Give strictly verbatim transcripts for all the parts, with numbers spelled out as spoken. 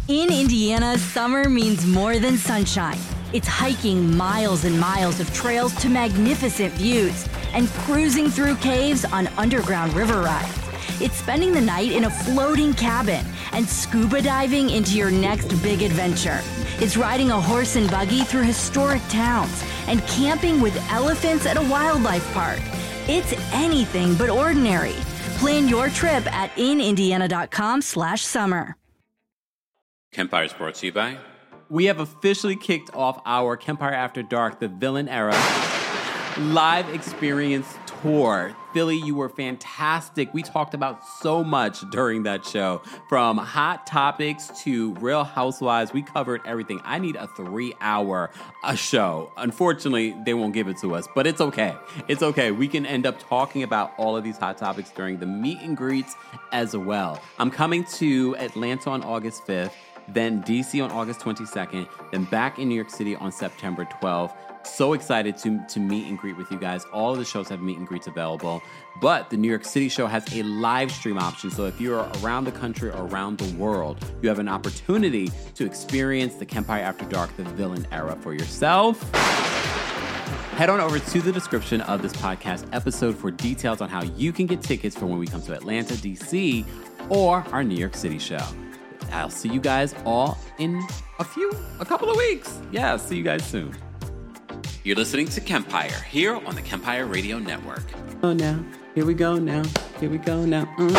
In Indiana, summer means more than sunshine. It's hiking miles and miles of trails to magnificent views and cruising through caves on underground river rides. It's spending the night in a floating cabin and scuba diving into your next big adventure. It's riding a horse and buggy through historic towns and camping with elephants at a wildlife park. It's anything but ordinary. Plan your trip at inindiana.com slash summer. Kempire is brought to you by... We have officially kicked off our Kempire After Dark, the Villain Era live experience tour. Philly, you were fantastic. We talked about so much during that show. From hot topics to Real Housewives, we covered everything. I need a three-hour a show. Unfortunately, they won't give it to us, but it's okay. It's okay. We can end up talking about all of these hot topics during the meet and greets as well. I'm coming to Atlanta on August fifth. Then D C on August twenty-second, then back in New York City on September twelfth. So excited to, to meet and greet with you guys. All of the shows have meet and greets available, but the New York City show has a live stream option. So if you're around the country or around the world, you have an opportunity to experience the Kempire After Dark, the Villain Era for yourself. Head on over to the description of this podcast episode for details on how you can get tickets for when we come to Atlanta, D C, or our New York City show. I'll see you guys all in a few, a couple of weeks. Yeah, see you guys soon. You're listening to Kempire here on the Kempire Radio Network. Oh, now. Here we go now. Here we go now. Mm-hmm.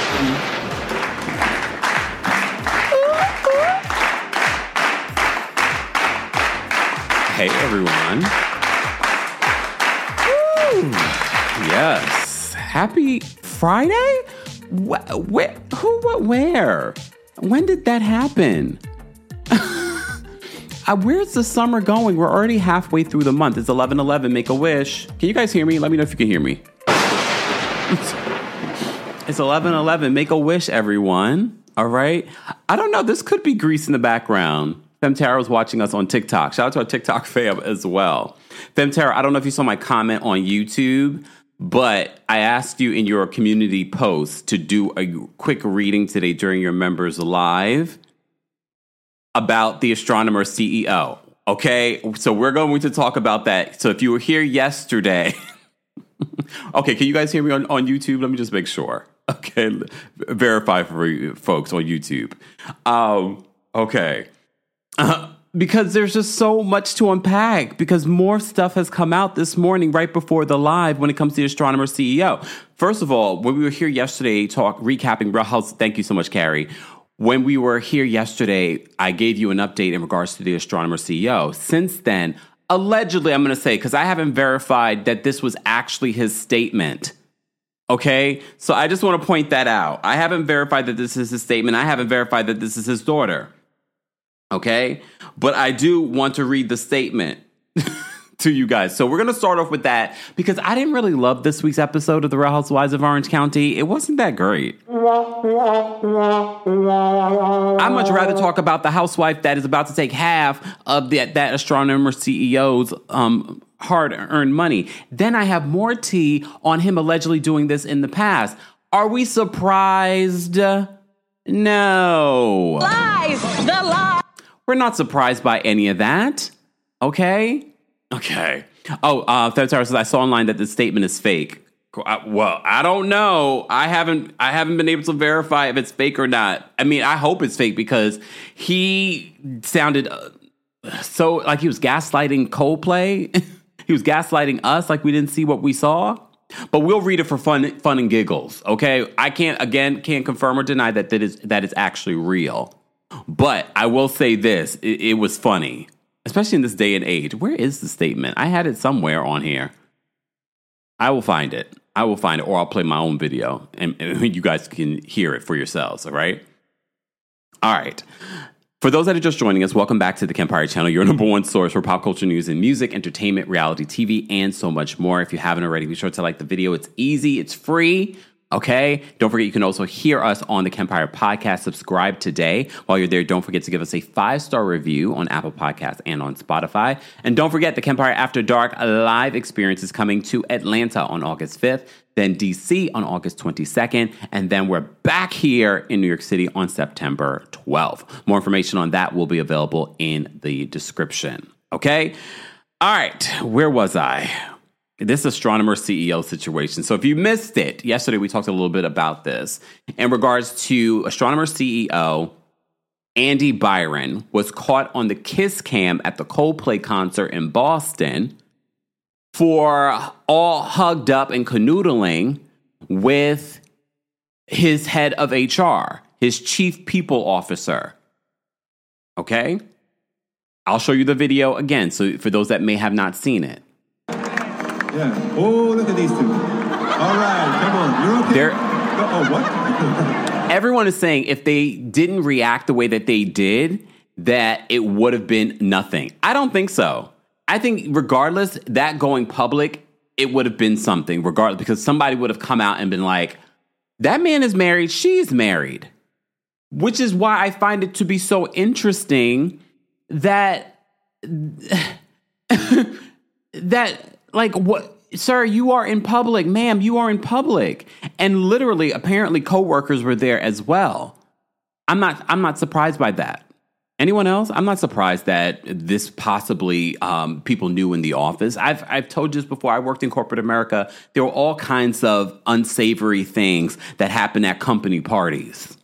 Hey, everyone. Woo. Yes. Happy Friday? Wh- where? Who? What? Where? When did that happen? uh, where's the summer going? We're already halfway through the month. It's eleven eleven. Make a wish. Can you guys hear me? Let me know if you can hear me. It's eleven eleven. Make a wish, everyone. All right. I don't know. This could be Grease in the background. Femtara was watching us on TikTok. Shout out to our TikTok fam as well. Femtara, I don't know if you saw my comment on YouTube, but I asked you in your community post to do a quick reading today during your members live about the Astronomer C E O. Okay, so we're going to talk about that. So if you were here yesterday, okay, can you guys hear me on, on YouTube? Let me just make sure. Okay, verify for you folks on YouTube. Um, okay. Uh, Because there's just so much to unpack, because more stuff has come out this morning right before the live when it comes to the Astronomer C E O. First of all, when we were here yesterday talk recapping Real House, thank you so much, Carrie. When we were here yesterday, I gave you an update in regards to the Astronomer C E O. Since then, allegedly, I'm going to say, because I haven't verified that this was actually his statement. Okay, so I just want to point that out. I haven't verified that this is his statement. I haven't verified that this is his daughter. Okay, but I do want to read the statement to you guys. So we're going to start off with that because I didn't really love this week's episode of The Real Housewives of Orange County. It wasn't that great. I'd much rather talk about the housewife that is about to take half of the, that Astronomer C E O's um, hard-earned money. Then I have more tea on him allegedly doing this in the past. Are we surprised? No. Lies! The lies! We're not surprised by any of that. Okay? Okay. Oh, uh, Femtara says, I saw online that the statement is fake. I, well, I don't know. I haven't I haven't been able to verify if it's fake or not. I mean, I hope it's fake because he sounded uh, so like he was gaslighting Coldplay. He was gaslighting us like we didn't see what we saw. But we'll read it for fun fun and giggles, okay? I can't, again, can't confirm or deny that that is, that is actually real. But I will say this, it, it was funny, especially in this day and age. Where is the statement? I had it somewhere on here. I will find it. I will find it, or I'll play my own video, and, and you guys can hear it for yourselves, all right? All right. For those that are just joining us, welcome back to the Kempire Channel, your number one source for pop culture news and music, entertainment, reality T V, and so much more. If you haven't already, be sure to like the video. It's easy. It's free. Okay? Don't forget, you can also hear us on the Kempire Podcast. Subscribe today. While you're there, don't forget to give us a five-star review on Apple Podcasts and on Spotify. And don't forget, the Kempire After Dark live experience is coming to Atlanta on August fifth, then D C on August twenty-second, and then we're back here in New York City on September twelfth. More information on that will be available in the description. Okay? All right. Where was I? This astronomer C E O situation. So if you missed it, yesterday we talked a little bit about this. In regards to astronomer C E O Andy Byron was caught on the kiss cam at the Coldplay concert in Boston for all hugged up and canoodling with his head of H R, his chief people officer. Okay? I'll show you the video again, so for those that may have not seen it. Yeah. Oh, look at these two. All right, come on. You're okay? They're, oh, what? Everyone is saying if they didn't react the way that they did, that it would have been nothing. I don't think so. I think regardless, that going public, it would have been something, regardless, because somebody would have come out and been like, that man is married, she's married. Which is why I find it to be so interesting that, that, like, what, sir, you are in public, ma'am, you are in public. And literally, apparently, coworkers were there as well. I'm not, I'm not surprised by that. Anyone else? I'm not surprised that this possibly um, people knew in the office. I've, I've told you this before. I worked in corporate America. There were all kinds of unsavory things that happen at company parties.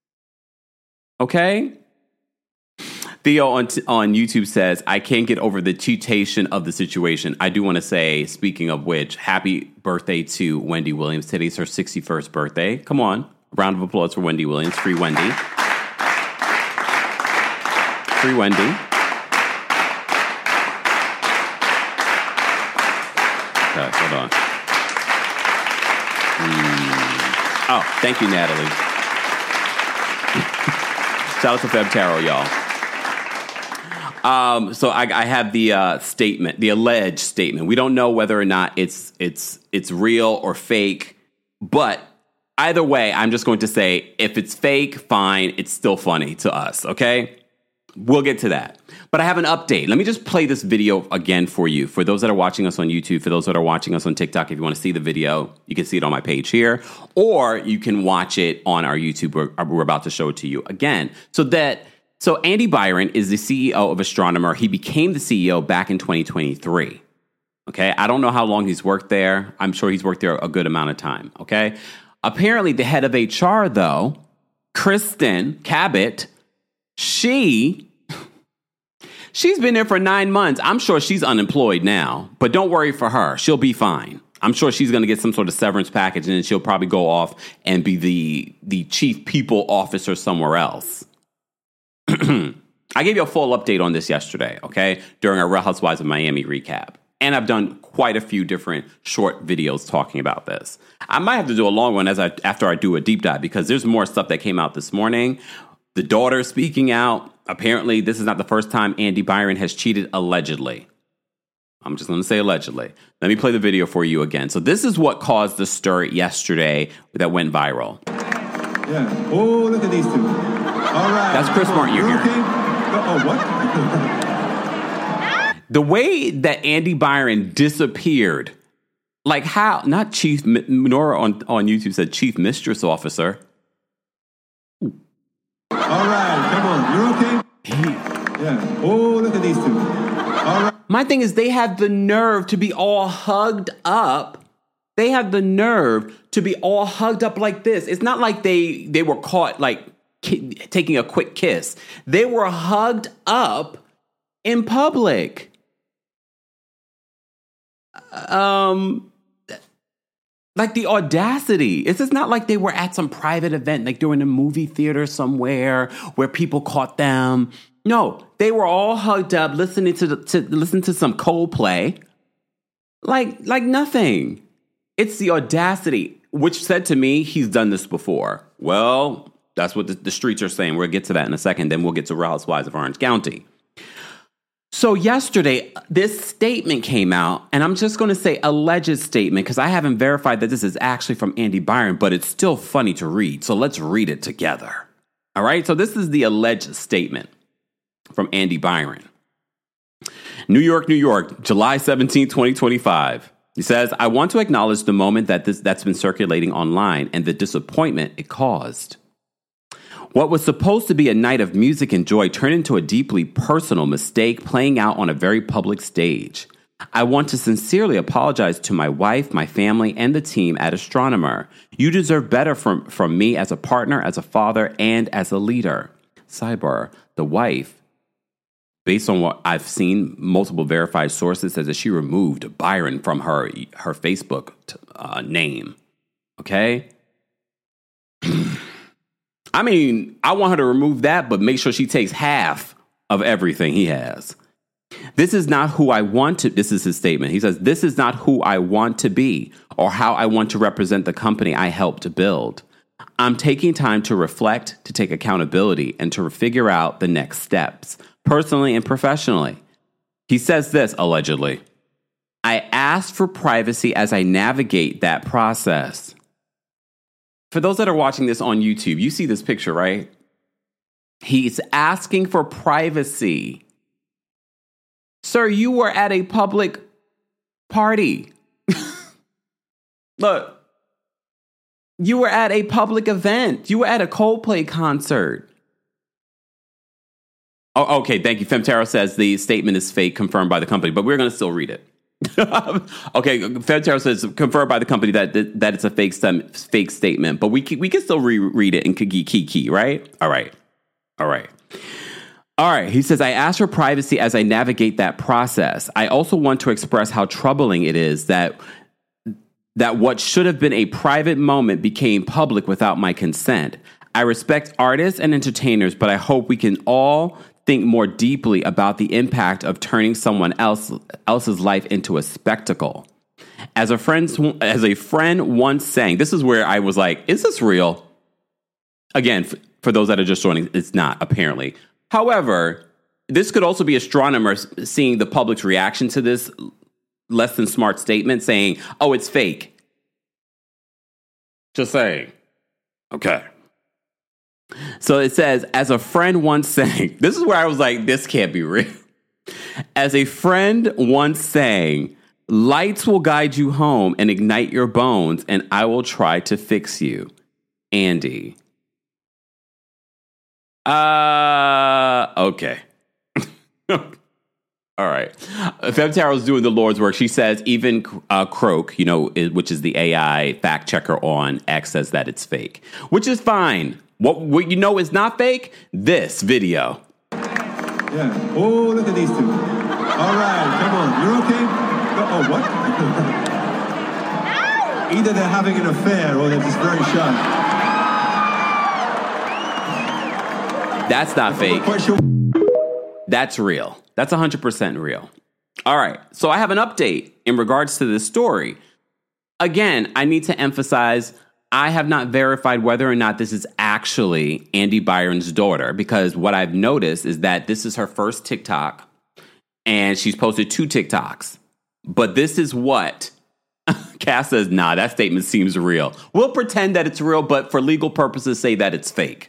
Okay? Theo on, t- on YouTube says, I can't get over the cheatation of the situation. I do want to say, speaking of which, happy birthday to Wendy Williams. Today's her sixty-first birthday. Come on. Round of applause for Wendy Williams. Free Wendy. Free Wendy. Okay, hold on. Mm. Oh, thank you, Natalie. Shout out to Feb Tarot, y'all. Um, so I, I have the uh, statement, the alleged statement. We don't know whether or not it's it's it's real or fake, but either way, I'm just going to say if it's fake, fine. It's still funny to us. Okay, we'll get to that. But I have an update. Let me just play this video again for you. For those that are watching us on YouTube, for those that are watching us on TikTok, if you want to see the video, you can see it on my page here, or you can watch it on our YouTube. We're, we're about to show it to you again, so that. So Andy Byron is the C E O of Astronomer. He became the C E O back in twenty twenty-three. Okay, I don't know how long he's worked there. I'm sure he's worked there a good amount of time. Okay, apparently the head of H R, though, Kristen Cabot, she she's been there for nine months. I'm sure she's unemployed now, but don't worry for her. She'll be fine. I'm sure she's going to get some sort of severance package, and then she'll probably go off and be the the chief people officer somewhere else. I gave you a full update on this yesterday, okay, during our Real Housewives of Miami recap. And I've done quite a few different short videos talking about this. I might have to do a long one as I after I do a deep dive, because there's more stuff that came out this morning. The daughter speaking out. Apparently, this is not the first time Andy Byron has cheated, allegedly. I'm just going to say allegedly. Let me play the video for you again. So this is what caused the stir yesterday that went viral. Yeah. Oh, look at these two. All right. That's Chris Martin you're hearing. Okay? Oh, what? The way that Andy Byron disappeared, like how, not Chief, Nora on, on YouTube said Chief Mistress Officer. All right, come on, you're okay? He, yeah. Oh, look at these two. All right. My thing is, they have the nerve to be all hugged up. They have the nerve to be all hugged up like this. It's not like they, they were caught like ki- taking a quick kiss. They were hugged up in public. Um, like the audacity. It's just not like they were at some private event, like they were in a movie theater somewhere where people caught them. No, they were all hugged up, listening to the, to listen to some Coldplay, like like nothing. It's the audacity, which said to me, he's done this before. Well, that's what the, the streets are saying. We'll get to that in a second. Then we'll get to Real Housewives of Orange County. So yesterday, this statement came out, and I'm just going to say alleged statement because I haven't verified that this is actually from Andy Byron, but it's still funny to read. So let's read it together. All right. So this is the alleged statement from Andy Byron. New York, New York, July seventeenth, twenty twenty-five. He says, I want to acknowledge the moment that this, that's been circulating online and the disappointment it caused. What was supposed to be a night of music and joy turned into a deeply personal mistake playing out on a very public stage. I want to sincerely apologize to my wife, my family, and the team at Astronomer. You deserve better from, from me as a partner, as a father, and as a leader. Sidebar, the wife, based on what I've seen, multiple verified sources, says that she removed Byron from her, her Facebook uh, name. Okay? I mean, I want her to remove that, but make sure she takes half of everything he has. This is not who I want to, this is his statement. He says, this is not who I want to be or how I want to represent the company I helped to build. I'm taking time to reflect, to take accountability, and to figure out the next steps, personally and professionally. He says this, allegedly. I asked for privacy as I navigate that process. For those that are watching this on YouTube, you see this picture, right? He's asking for privacy. Sir, you were at a public party. Look, you were at a public event. You were at a Coldplay concert. Oh, okay, thank you. Femtaro says the statement is fake, confirmed by the company, but we're going to still read it. Okay, Femtaro says confirmed by the company that that, that it's a fake stem, fake statement, but we can, we can still reread it in key key key, right? All right, all right, all right. He says, I ask for privacy as I navigate that process. I also want to express how troubling it is that that what should have been a private moment became public without my consent. I respect artists and entertainers, but I hope we can all think more deeply about the impact of turning someone else else's life into a spectacle. As a friend, as a friend once sang, this is where I was like, is this real? Again, f- for those that are just joining, it's not, apparently. However, this could also be astronomers seeing the public's reaction to this less than smart statement saying, oh, it's fake. Just saying. Okay. So it says, as a friend once sang, this is where I was like, this can't be real. As a friend once sang, lights will guide you home and ignite your bones, and I will try to fix you. Andy. Uh, okay. All right. Femtaro's doing the Lord's work. She says even uh, Croak, you know, which is the A I fact checker on X, says that it's fake, which is fine. What, what you know is not fake? This video. Yeah. Oh, look at these two. All right, come on. You're okay? Oh, what? Either they're having an affair or they're just very shy. That's not fake. That's real. That's one hundred percent real. All right. So I have an update in regards to this story. Again, I need to emphasize I have not verified whether or not this is actually Andy Byron's daughter, because what I've noticed is that this is her first TikTok and she's posted two TikToks. But this is what Cass says, nah, that statement seems real. We'll pretend that it's real, but for legal purposes, say that it's fake.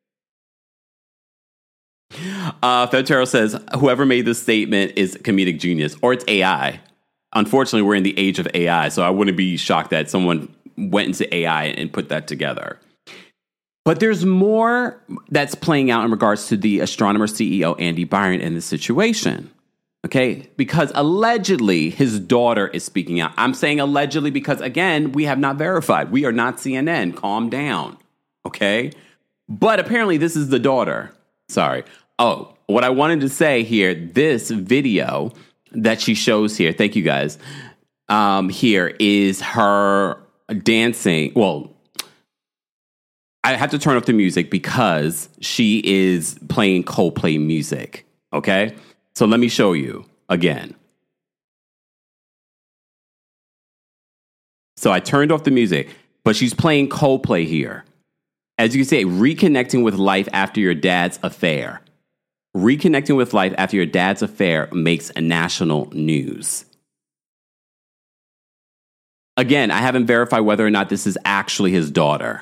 Uh, Femtaro says, whoever made this statement is comedic genius, or it's A I. Unfortunately, we're in the age of A I, so I wouldn't be shocked that someone went into A I and put that together. But there's more that's playing out in regards to the Astronomer C E O, Andy Byron, in this situation. Okay? Because allegedly, his daughter is speaking out. I'm saying allegedly because, again, we have not verified. We are not C N N. Calm down. Okay? But apparently, this is the daughter. Sorry. Oh, what I wanted to say here, this video that she shows here, thank you guys, um, here is her dancing. Well, I have to turn off the music because she is playing Coldplay music. Okay? So let me show you again. So I turned off the music, but she's playing Coldplay here. As you can see, reconnecting with life after your dad's affair. reconnecting with life after your dad's affair makes national news. Again, I haven't verified whether or not this is actually his daughter.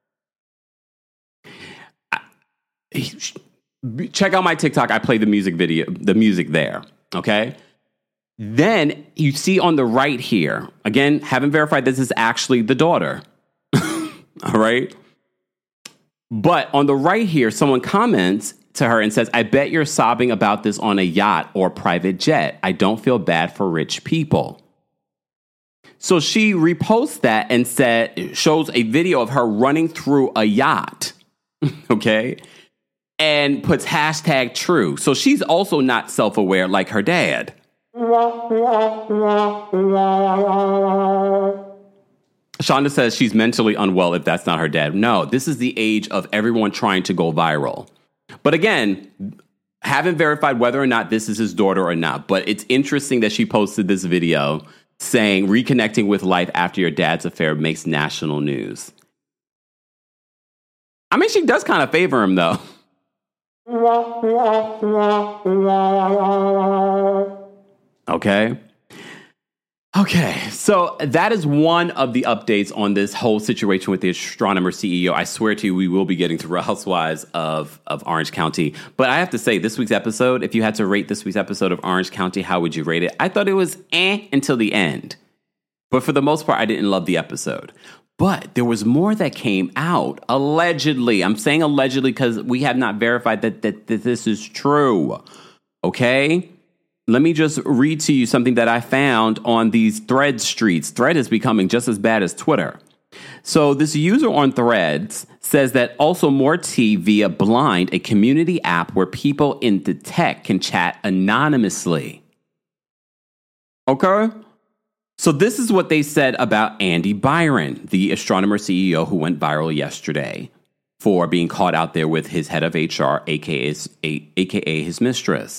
I, check out my TikTok. I play the music video, the music there. Okay. Then you see on the right here, again, haven't verified this is actually the daughter. All right. But on the right here, someone comments to her and says, I bet you're sobbing about this on a yacht or private jet. I don't feel bad for rich people. So she reposts that and said, shows a video of her running through a yacht. Okay. And puts hashtag true. So she's also not self-aware like her dad. Shonda says she's mentally unwell if that's not her dad. No, this is the age of everyone trying to go viral. But again, haven't verified whether or not this is his daughter or not. But it's interesting that she posted this video saying reconnecting with life after your dad's affair makes national news. I mean, she does kind of favor him, though. Okay. Okay. So that is one of the updates on this whole situation with the astronomer C E O. I swear to you, we will be getting to Real Housewives of, of Orange County. But I have to say, this week's episode, if you had to rate this week's episode of Orange County, how would you rate it? I thought it was eh until the end. But for the most part, I didn't love the episode. But there was more that came out, allegedly. I'm saying allegedly because we have not verified that, that, that this is true. Okay? Let me just read to you something that I found on these Thread streets. Thread is becoming just as bad as Twitter. So this user on Threads says that also more tea via Blind, a community app where people in the tech can chat anonymously. Okay? So this is what they said about Andy Byron, the astronomer C E O who went viral yesterday for being caught out there with his head of H R, aka his, aka his mistress.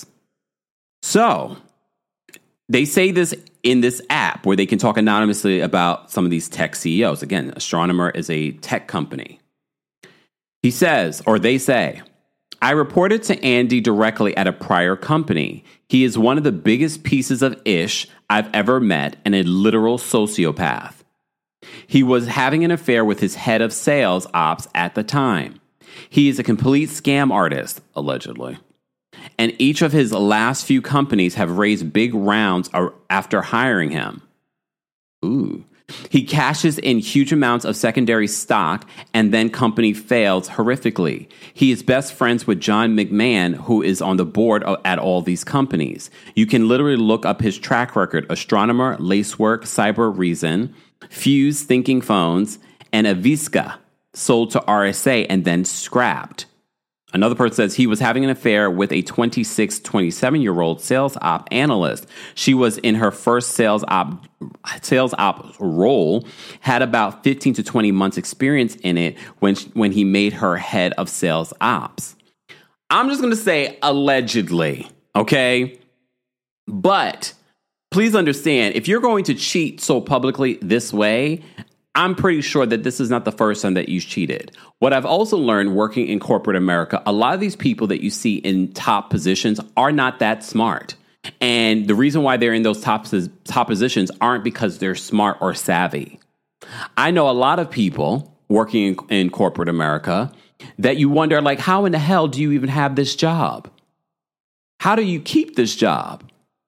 So they say this in this app where they can talk anonymously about some of these tech C E Os. Again, Astronomer is a tech company. He says, or they say, I reported to Andy directly at a prior company. He is one of the biggest pieces of ish I've ever met and a literal sociopath. He was having an affair with his head of sales ops at the time. He is a complete scam artist, allegedly. And each of his last few companies have raised big rounds after hiring him. Ooh. He cashes in huge amounts of secondary stock and then company fails horrifically. He is best friends with John McMahon, who is on the board at all these companies. You can literally look up his track record: Astronomer, Lacework, Cyber Reason, Fuse Thinking Phones, and Aviska, sold to R S A and then scrapped. Another person says he was having an affair with a twenty-six, twenty-seven-year-old sales op analyst. She was in her first sales op sales op role, had about fifteen to twenty months experience in it when when he made her head of sales ops. I'm just going to say allegedly, okay? But please understand, if you're going to cheat so publicly this way, I'm pretty sure that this is not the first time that you've cheated. What I've also learned working in corporate America, a lot of these people that you see in top positions are not that smart. And the reason why they're in those top, top positions aren't because they're smart or savvy. I know a lot of people working in, in corporate America that you wonder, like, how in the hell do you even have this job? How do you keep this job?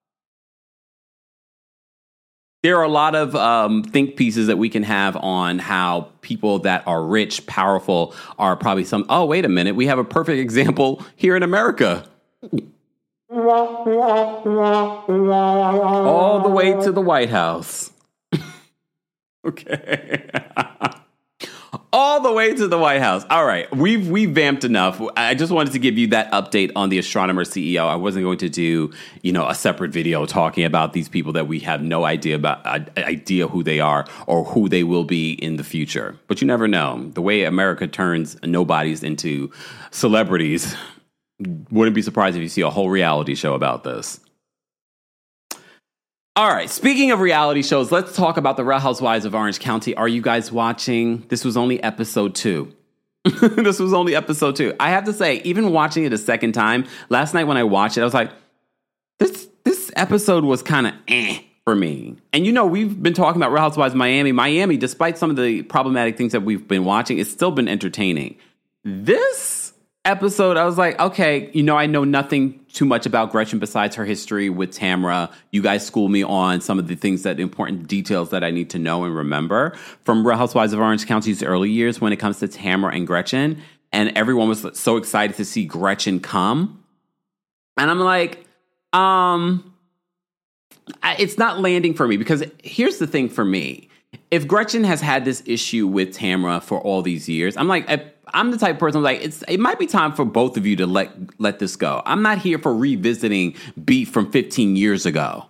There are a lot of um, think pieces that we can have on how people that are rich, powerful, are probably some, oh, wait a minute, we have a perfect example here in America. All the way to the White House. Okay. All the way to the White House. All right. We've we've vamped enough. I just wanted to give you that update on the astronomer C E O. I wasn't going to do, you know, a separate video talking about these people that we have no idea about, uh, idea who they are or who they will be in the future. But you never know. The way America turns nobodies into celebrities, wouldn't be surprised if you see a whole reality show about this. All right, speaking of reality shows, let's talk about the Real Housewives of Orange County. Are you guys watching? This was only episode two. This was only episode two. I have to say, even watching it a second time, last night when I watched it, I was like, this this episode was kind of eh for me. And you know, we've been talking about Real Housewives of Miami. Miami, despite some of the problematic things that we've been watching, it's still been entertaining. This episode, I was like, okay, you know, I know nothing too much about Gretchen besides her history with Tamra. You guys school me on some of the things that important details that I need to know and remember from Real Housewives of Orange County's early years when it comes to Tamra and Gretchen. And everyone was so excited to see Gretchen come. And I'm like, um, it's not landing for me, because here's the thing for me. If Gretchen has had this issue with Tamra for all these years, I'm like, I'm the type of person who's like, it's, it might be time for both of you to let let this go. I'm not here for revisiting beef from fifteen years ago.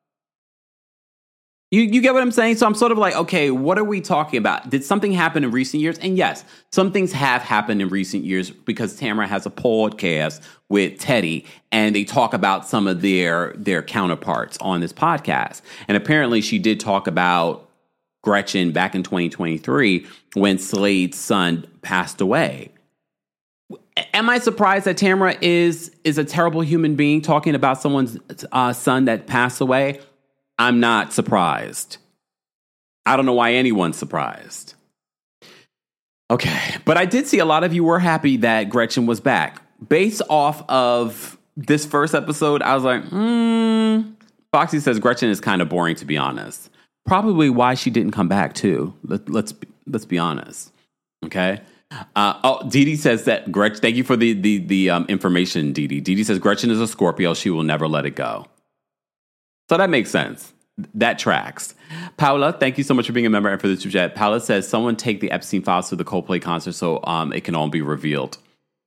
You you get what I'm saying? So I'm sort of like, okay, what are we talking about? Did something happen in recent years? And yes, some things have happened in recent years, because Tamra has a podcast with Teddy, and they talk about some of their their counterparts on this podcast. And apparently she did talk about Gretchen back in twenty twenty-three when Slade's son passed away. Am I surprised that Tamra is is a terrible human being talking about someone's uh, son that passed away? I'm not surprised. I don't know why anyone's surprised. Okay, but I did see a lot of you were happy that Gretchen was back. Based off of this first episode, I was like, hmm. Foxy says Gretchen is kind of boring, to be honest. Probably why she didn't come back, too. Let, let's let's be honest. Okay. Uh, oh, Dee Dee says that Gretchen. Thank you for the the the um, information, Dee Dee. Dee Dee says Gretchen is a Scorpio. She will never let it go. So that makes sense. That tracks. Paula, thank you so much for being a member and for the super chat. Paula says, someone take the Epstein files to the Coldplay concert so um, it can all be revealed.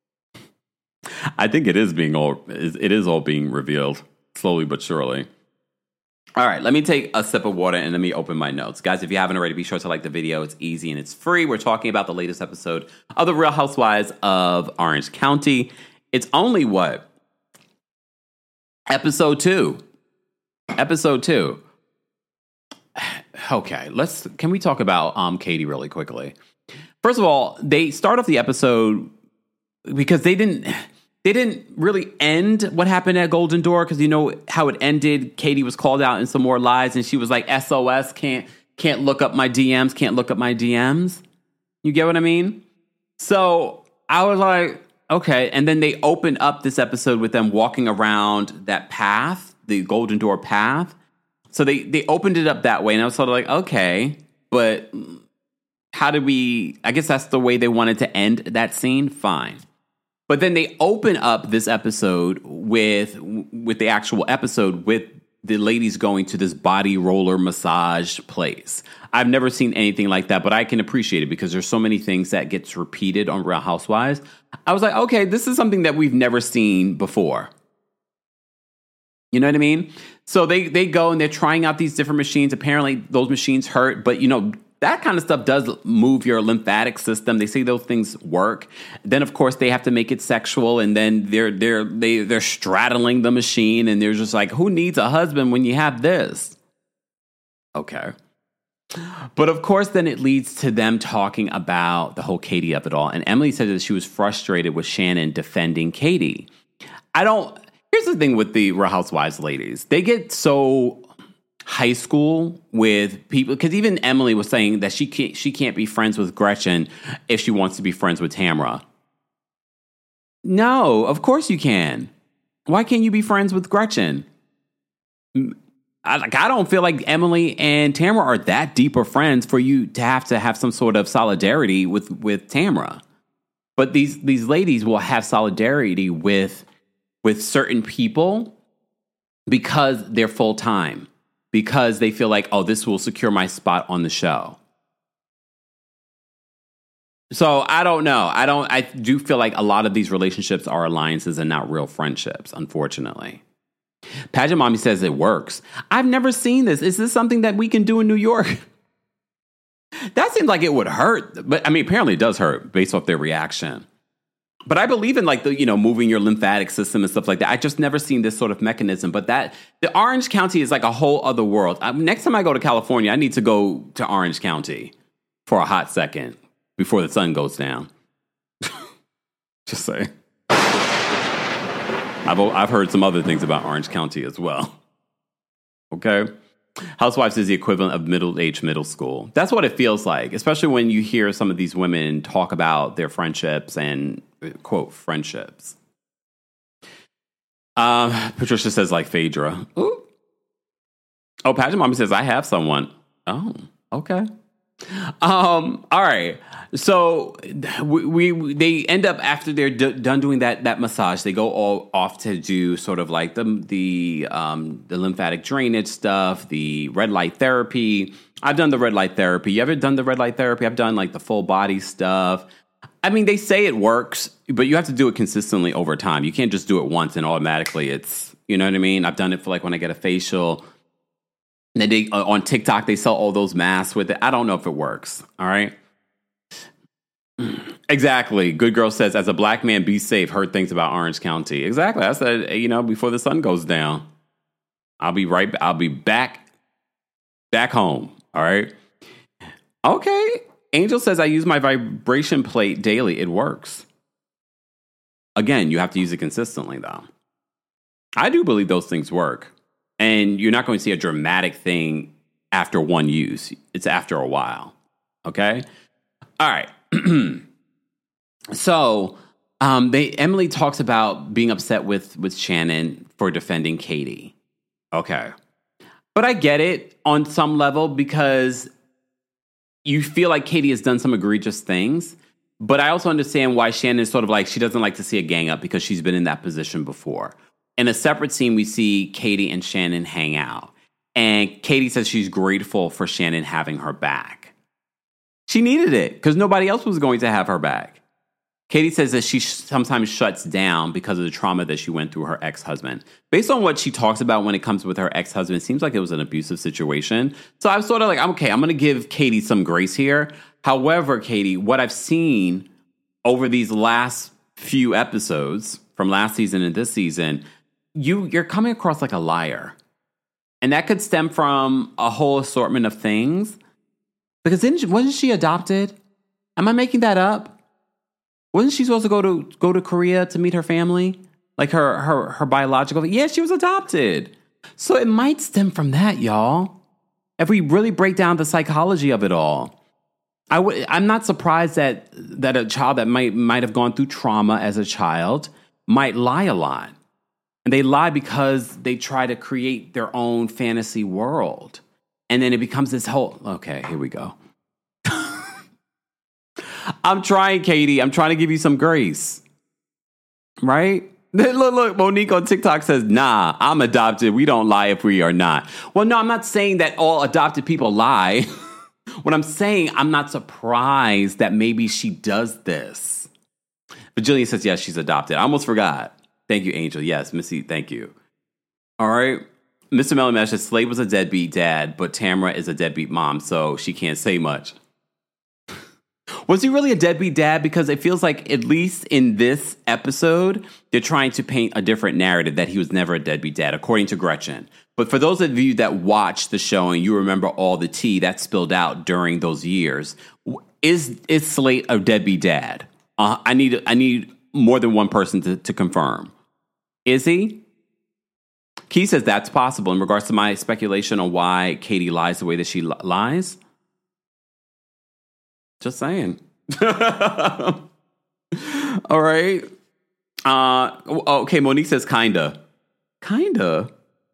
I think it is being all it is all being revealed slowly but surely. All right, let me take a sip of water and let me open my notes. Guys, if you haven't already, be sure to like the video. It's easy and it's free. We're talking about the latest episode of The Real Housewives of Orange County. It's only what? Episode two. Episode two. Okay, let's. Can we talk about um, Katie really quickly? First of all, they start off the episode because they didn't. They didn't really end what happened at Golden Door, because you know how it ended. Katie was called out in some more lies, and she was like, S O S, can't can't look up my D Ms, can't look up my D Ms. You get what I mean? So I was like, okay. And then they opened up this episode with them walking around that path, the Golden Door path. So they, they opened it up that way, and I was sort of like, okay, but how did we, I guess that's the way they wanted to end that scene, fine. But then they open up this episode with with the actual episode with the ladies going to this body roller massage place. I've never seen anything like that, but I can appreciate it because there's so many things that gets repeated on Real Housewives. I was like, okay, this is something that we've never seen before. You know what I mean? So they, they go and they're trying out these different machines. Apparently those machines hurt, but you know, that kind of stuff does move your lymphatic system. They say those things work. Then, of course, they have to make it sexual, and then they're they're they they're straddling the machine, and they're just like, "Who needs a husband when you have this?" Okay, but of course, then it leads to them talking about the whole Katie of it all. And Emily said that she was frustrated with Shannon defending Katie. I don't. Here's the thing with the Real Housewives ladies: they get so high school with people, because even Emily was saying that she can't she can't be friends with Gretchen if she wants to be friends with Tamra. No, of course you can. Why can't you be friends with Gretchen? I, like, I don't feel like Emily and Tamra are that deep of friends for you to have to have some sort of solidarity with with Tamra. But these these ladies will have solidarity with with certain people because they're full time. Because they feel like, oh, this will secure my spot on the show. So I don't know. I don't. I do feel like a lot of these relationships are alliances and not real friendships, unfortunately. Pageant Mommy says it works. I've never seen this. Is this something that we can do in New York? That seems like it would hurt. But I mean, apparently it does hurt based off their reaction. But I believe in, like, the, you know, moving your lymphatic system and stuff like that. I just never seen this sort of mechanism. But that the Orange County is like a whole other world. I, next time I go to California, I need to go to Orange County for a hot second before the sun goes down. Just saying. I've, I've heard some other things about Orange County as well. Okay? Housewives is the equivalent of middle-aged middle school. That's what it feels like, especially when you hear some of these women talk about their friendships and, quote, friendships. Um, Patricia says, like Phaedra. Ooh. Oh, Pageant Mommy says, I have someone. Oh, okay. Um, all right. So we, we they end up, after they're d- done doing that that massage, they go all off to do sort of like the the um, the lymphatic drainage stuff, the red light therapy. I've done the red light therapy. You ever done the red light therapy? I've done like the full body stuff. I mean, they say it works, but you have to do it consistently over time. You can't just do it once and automatically it's, you know what I mean? I've done it for like when I get a facial. And they, uh, on TikTok, they sell all those masks with it. I don't know if it works. All right. Exactly. Good Girl says, as a black man, be safe. Heard things about Orange County. Exactly. I said, you know, before the sun goes down, I'll be right. I'll be back, back home. All right. Okay. Angel says, I use my vibration plate daily. It works. Again, you have to use it consistently, though. I do believe those things work. And you're not going to see a dramatic thing after one use. It's after a while. Okay? All right. So um, they Emily talks about being upset with, with Shannon for defending Katie. Okay. But I get it on some level because you feel like Katie has done some egregious things. But I also understand why Shannon is sort of like, she doesn't like to see a gang up because she's been in that position before. In a separate scene, we see Katie and Shannon hang out. And Katie says she's grateful for Shannon having her back. She needed it because nobody else was going to have her back. Katie says that she sometimes shuts down because of the trauma that she went through her ex-husband. Based on what she talks about when it comes with her ex-husband, it seems like it was an abusive situation. So I was sort of like, okay, I'm going to give Katie some grace here. However, Katie, what I've seen over these last few episodes from last season and this season, You, you're coming across like a liar. And that could stem from a whole assortment of things. Because didn't she, wasn't she adopted? Am I making that up? Wasn't she supposed to go to go to Korea to meet her family? Like her her her biological... Yeah, she was adopted. So it might stem from that, y'all. If we really break down the psychology of it all. I w- I'm not surprised that, that a child that might might have gone through trauma as a child might lie a lot. And they lie because they try to create their own fantasy world. And then it becomes this whole... Okay, here we go. I'm trying, Katie. I'm trying to give you some grace. Right? Look, look, Monique on TikTok says, nah, I'm adopted. We don't lie if we are not. Well, no, I'm not saying that all adopted people lie. What I'm saying, I'm not surprised that maybe she does this. But Jillian says, yes, she's adopted. I almost forgot. Thank you, Angel. Yes, Missy, thank you. All right. Mister Melamesh says, Slade was a deadbeat dad, but Tamra is a deadbeat mom, so she can't say much. Was he really a deadbeat dad? Because it feels like, at least in this episode, they're trying to paint a different narrative that he was never a deadbeat dad, according to Gretchen. But for those of you that watched the show and you remember all the tea that spilled out during those years, is is Slade a deadbeat dad? Uh, I need I need more than one person to, to confirm. Is he? Key says that's possible. In regards to my speculation on why Katie lies the way that she li- lies. Just saying. All right. Uh, okay, Monique says kinda. Kinda?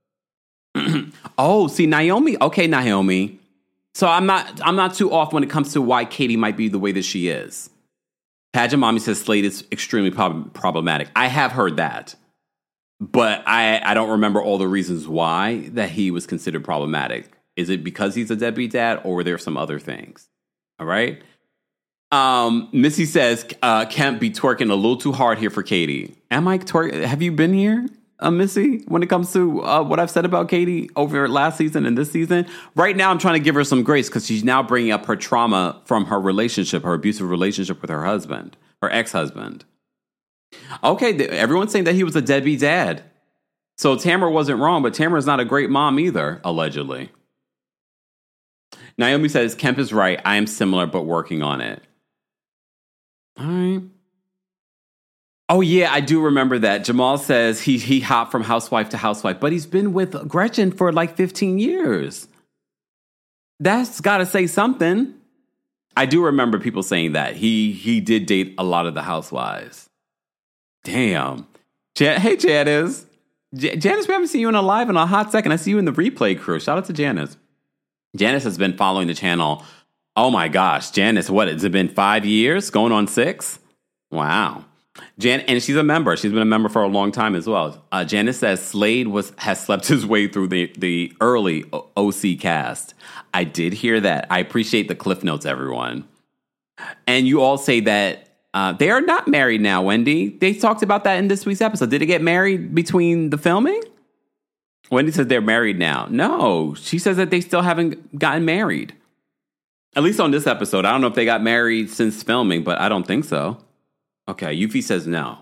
Oh, see, Naomi. Okay, Naomi. So I'm not I'm not too off when it comes to why Katie might be the way that she is. Pageant Mommy says Slade is extremely prob- problematic. I have heard that. But I, I don't remember all the reasons why that he was considered problematic. Is it because he's a deadbeat dad, or were there some other things? All right. Um, Missy says, uh, can't be twerking a little too hard here for Katie. Am I twerking? Have you been here, uh, Missy, when it comes to uh, what I've said about Katie over last season and this season? Right now, I'm trying to give her some grace because she's now bringing up her trauma from her relationship, her abusive relationship with her husband, her ex-husband. Okay, th- everyone's saying that he was a deadbeat dad. So Tamara wasn't wrong, but Tamara's not a great mom either, allegedly. Naomi says, Kemp is right. I am similar, but working on it. All right. Oh, yeah, I do remember that. Jamal says he he hopped from housewife to housewife, but he's been with Gretchen for like fifteen years. That's got to say something. I do remember people saying that. He he did date a lot of the housewives. Damn. Jan- hey, Janice. J- Janice, we haven't seen you in a live in a hot second. I see you in the replay crew. Shout out to Janice. Janice has been following the channel. Oh, my gosh. Janice, what? Has it been five years? Going on six? Wow. Jan and she's a member. She's been a member for a long time as well. Uh, Janice says Slade was has slept his way through the, the early O C cast. I did hear that. I appreciate the cliff notes, everyone. And you all say that uh, they are not married now, Wendy. They talked about that in this week's episode. Did they get married between the filming? Wendy says they're married now. No, she says that they still haven't gotten married. At least on this episode. I don't know if they got married since filming, but I don't think so. Okay, Yuffie says no.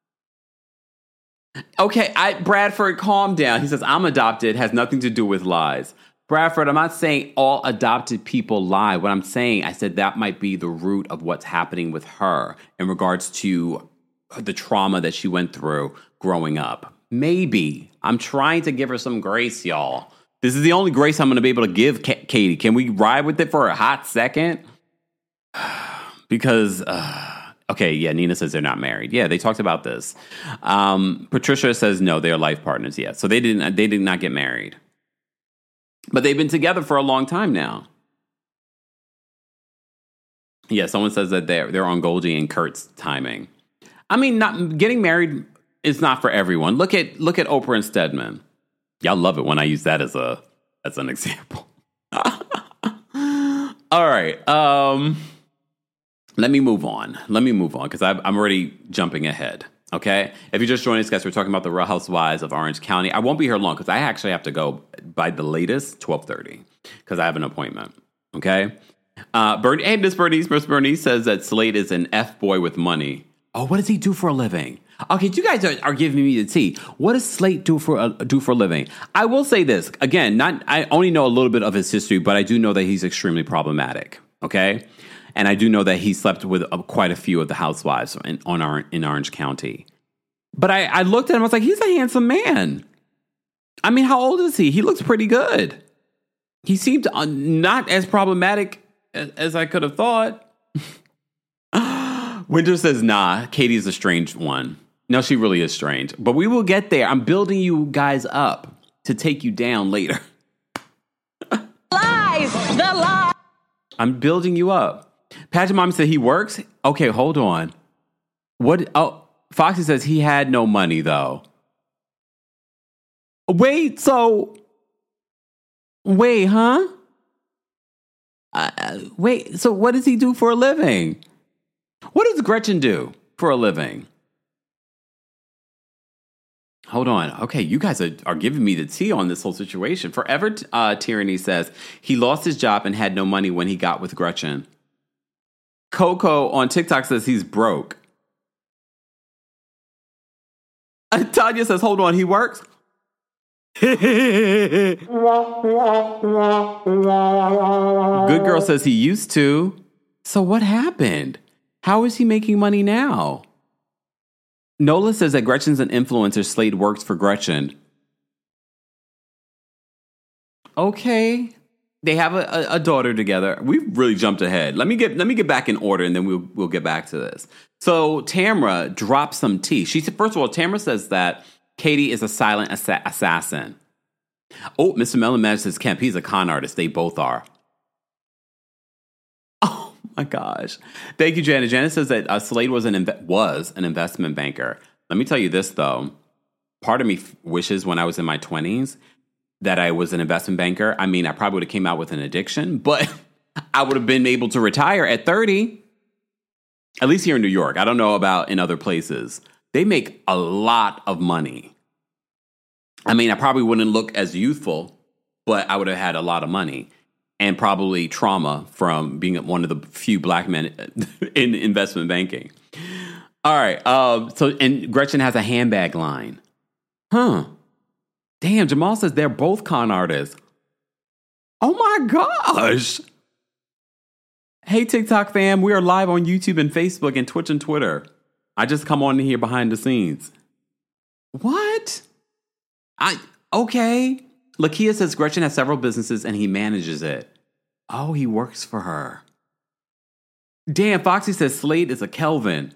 Okay, I, Bradford, calm down. He says, I'm adopted, has nothing to do with lies. Bradford, I'm not saying all adopted people lie. What I'm saying, I said that might be the root of what's happening with her in regards to the trauma that she went through growing up. Maybe. I'm trying to give her some grace, y'all. This is the only grace I'm going to be able to give K- Katie. Can we ride with it for a hot second? Because... Uh, Okay, yeah, Nina says they're not married. Yeah, they talked about this. Um, Patricia says no, they're life partners. Yeah, so they didn't. They did not get married, but they've been together for a long time now. Yeah, someone says that they're they're on Goldie and Kurt's timing. I mean, not getting married is not for everyone. Look at look at Oprah and Stedman. Y'all love it when I use that as a as an example. All right. Um. Let me move on. Let me move on because I'm already jumping ahead. Okay. If you're just joining us, guys, we're talking about the Real Housewives of Orange County. I won't be here long because I actually have to go by the latest twelve thirty because I have an appointment. Okay. Uh, Bernie, hey, Miss Bernice. Miss Bernice says that Slade is an F boy with money. Oh, what does he do for a living? Okay, you guys are, are giving me the tea. What does Slade do for a, do for a living? I will say this again. Not I only know a little bit of his history, but I do know that he's extremely problematic. Okay. And I do know that he slept with uh, quite a few of the housewives in, on our, in Orange County. But I, I looked at him, I was like, he's a handsome man. I mean, how old is he? He looks pretty good. He seemed uh, not as problematic as, as I could have thought. Winter says, nah, Katie's a strange one. No, she really is strange. But we will get there. I'm building you guys up to take you down later. Lies! The lie! I'm building you up. Patrick Mommy said he works. Okay, hold on. What? Oh, Foxy says he had no money though. Wait, so wait, huh? Uh, wait, so what does he do for a living? What does Gretchen do for a living? Hold on. Okay, you guys are, are giving me the tea on this whole situation. Forever uh, Tyranny says he lost his job and had no money when he got with Gretchen. Coco on TikTok says he's broke. Uh, Tanya says, hold on, he works? Good Girl says he used to. So what happened? How is he making money now? Nola says that Gretchen's an influencer. Slade works for Gretchen. Okay. They have a, a, a daughter together. We've really jumped ahead. Let me get let me get back in order, and then we'll we'll get back to this. So Tamra drops some tea. She said, first of all, Tamra says that Katie is a silent assa- assassin. Oh, Mister Mellon Magic says Kemp, he's a con artist. They both are. Oh my gosh! Thank you, Janet. Janet says that uh, Slade was an inve- was an investment banker. Let me tell you this though. Part of me f- wishes when I was in my twenties that I was an investment banker. I mean, I probably would have came out with an addiction, but I would have been able to retire at thirty. At least here in New York. I don't know about in other places. They make a lot of money. I mean, I probably wouldn't look as youthful, but I would have had a lot of money and probably trauma from being one of the few black men in investment banking. All right. Um, so, and Gretchen has a handbag line. Huh. Damn, Jamal says they're both con artists. Oh my gosh. Hey, TikTok fam, we are live on YouTube and Facebook and Twitch and Twitter. I just come on here behind the scenes. What? I okay. Lakia says Gretchen has several businesses and he manages it. Oh, he works for her. Damn, Foxy says Slade is a Kelvin.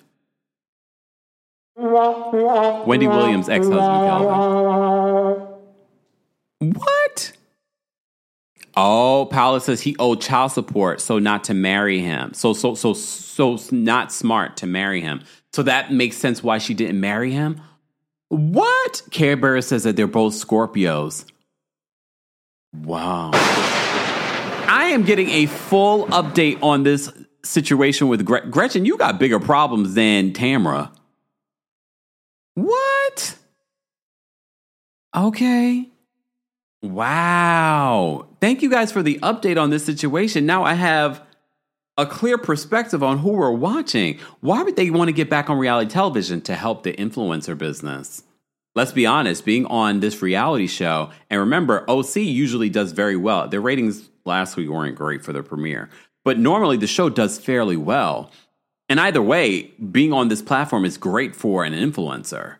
Wendy Williams' ex-husband Kelvin. What? Oh, Paula says he owed child support, so not to marry him. So, so, so, so not smart to marry him. So that makes sense why she didn't marry him. What? Care Bear says that they're both Scorpios. Wow. I am getting a full update on this situation with Gre- Gretchen. You got bigger problems than Tamra. What? Okay. Wow. Thank you guys for the update on this situation. Now I have a clear perspective on who we're watching. Why would they want to get back on reality television? To help the influencer business. Let's be honest, being on this reality show, and remember, O C usually does very well. Their ratings last week weren't great for their premiere, but normally the show does fairly well. And either way, being on this platform is great for an influencer.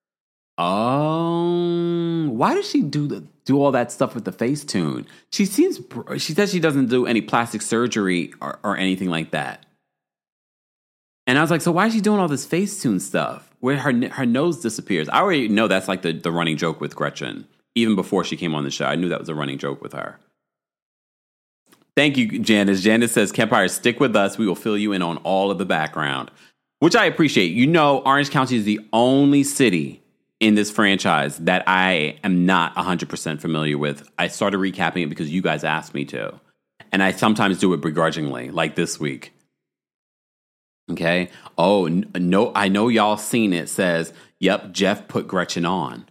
Oh, why does she do the, do all that stuff with the Facetune? She seems, she says she doesn't do any plastic surgery or, or anything like that. And I was like, so why is she doing all this Facetune stuff where her her nose disappears? I already know that's like the, the running joke with Gretchen. Even before she came on the show, I knew that was a running joke with her. Thank you, Janice. Janice says, Kempire, stick with us. We will fill you in on all of the background, which I appreciate. You know, Orange County is the only city in this franchise that I am not one hundred percent familiar with. I started recapping it because you guys asked me to. And I sometimes do it begrudgingly, like this week. Okay. Oh, no, I know y'all seen it. Says, yep, Jeff put Gretchen on.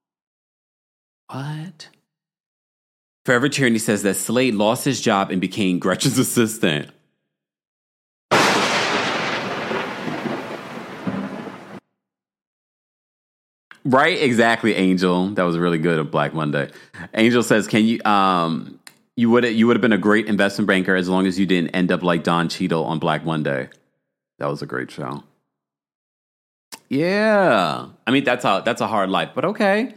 What? Forever Tyranny says that Slade lost his job and became Gretchen's assistant. Right? Exactly, Angel. That was really good of Black Monday. Angel says, can you, um, you would you would have been a great investment banker as long as you didn't end up like Don Cheadle on Black Monday. That was a great show. Yeah. I mean, that's a, that's a hard life, but okay.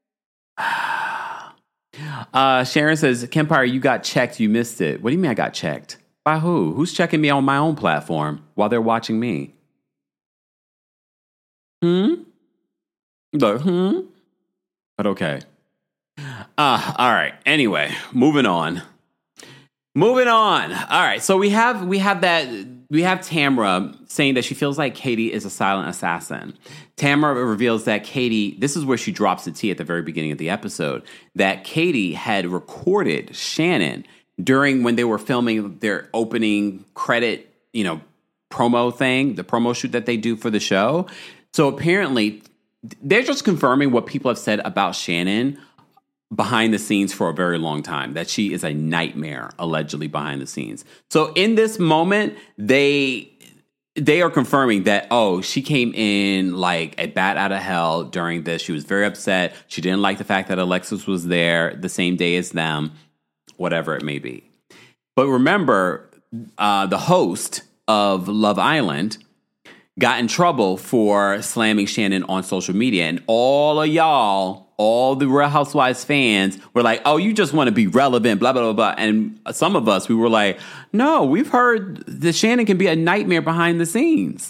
Uh, Sharon says, Kempire, you got checked. You missed it. What do you mean I got checked? By who? Who's checking me on my own platform while they're watching me? Hmm? The, hmm? But okay. Uh, all right. Anyway, moving on. Moving on. All right. So we have we have that we have Tamra saying that she feels like Katie is a silent assassin. Tamra reveals that Katie, this is where she drops the tea at the very beginning of the episode, that Katie had recorded Shannon during when they were filming their opening credit, you know, promo thing, the promo shoot that they do for the show. So apparently they're just confirming what people have said about Shannon behind the scenes for a very long time, that she is a nightmare, allegedly behind the scenes. So in this moment, they they are confirming that, oh, she came in like a bat out of hell during this. She was very upset. She didn't like the fact that Alexis was there the same day as them, whatever it may be. But remember, uh, the host of Love Island got in trouble for slamming Shannon on social media, and all of y'all, all the Real Housewives fans were like, oh, you just want to be relevant, blah, blah, blah, blah. And some of us, we were like, no, we've heard that Shannon can be a nightmare behind the scenes.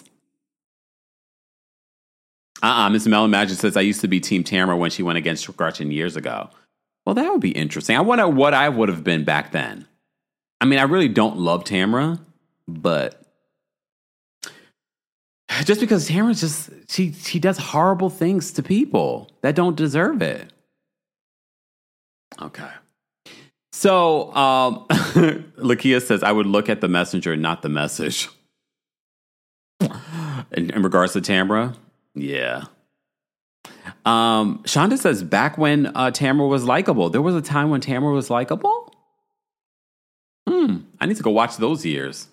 Uh-uh, Miss Mellon Magic says, I used to be Team Tamra when she went against Gretchen years ago. Well, that would be interesting. I wonder what I would have been back then. I mean, I really don't love Tamra, but just because Tamra's just, she she does horrible things to people that don't deserve it. Okay. So, um, Lakia says, I would look at the messenger, not the message. In, in regards to Tamra, yeah. Um, Shonda says, back when uh, Tamra was likable, there was a time when Tamra was likable? Hmm, I need to go watch those years.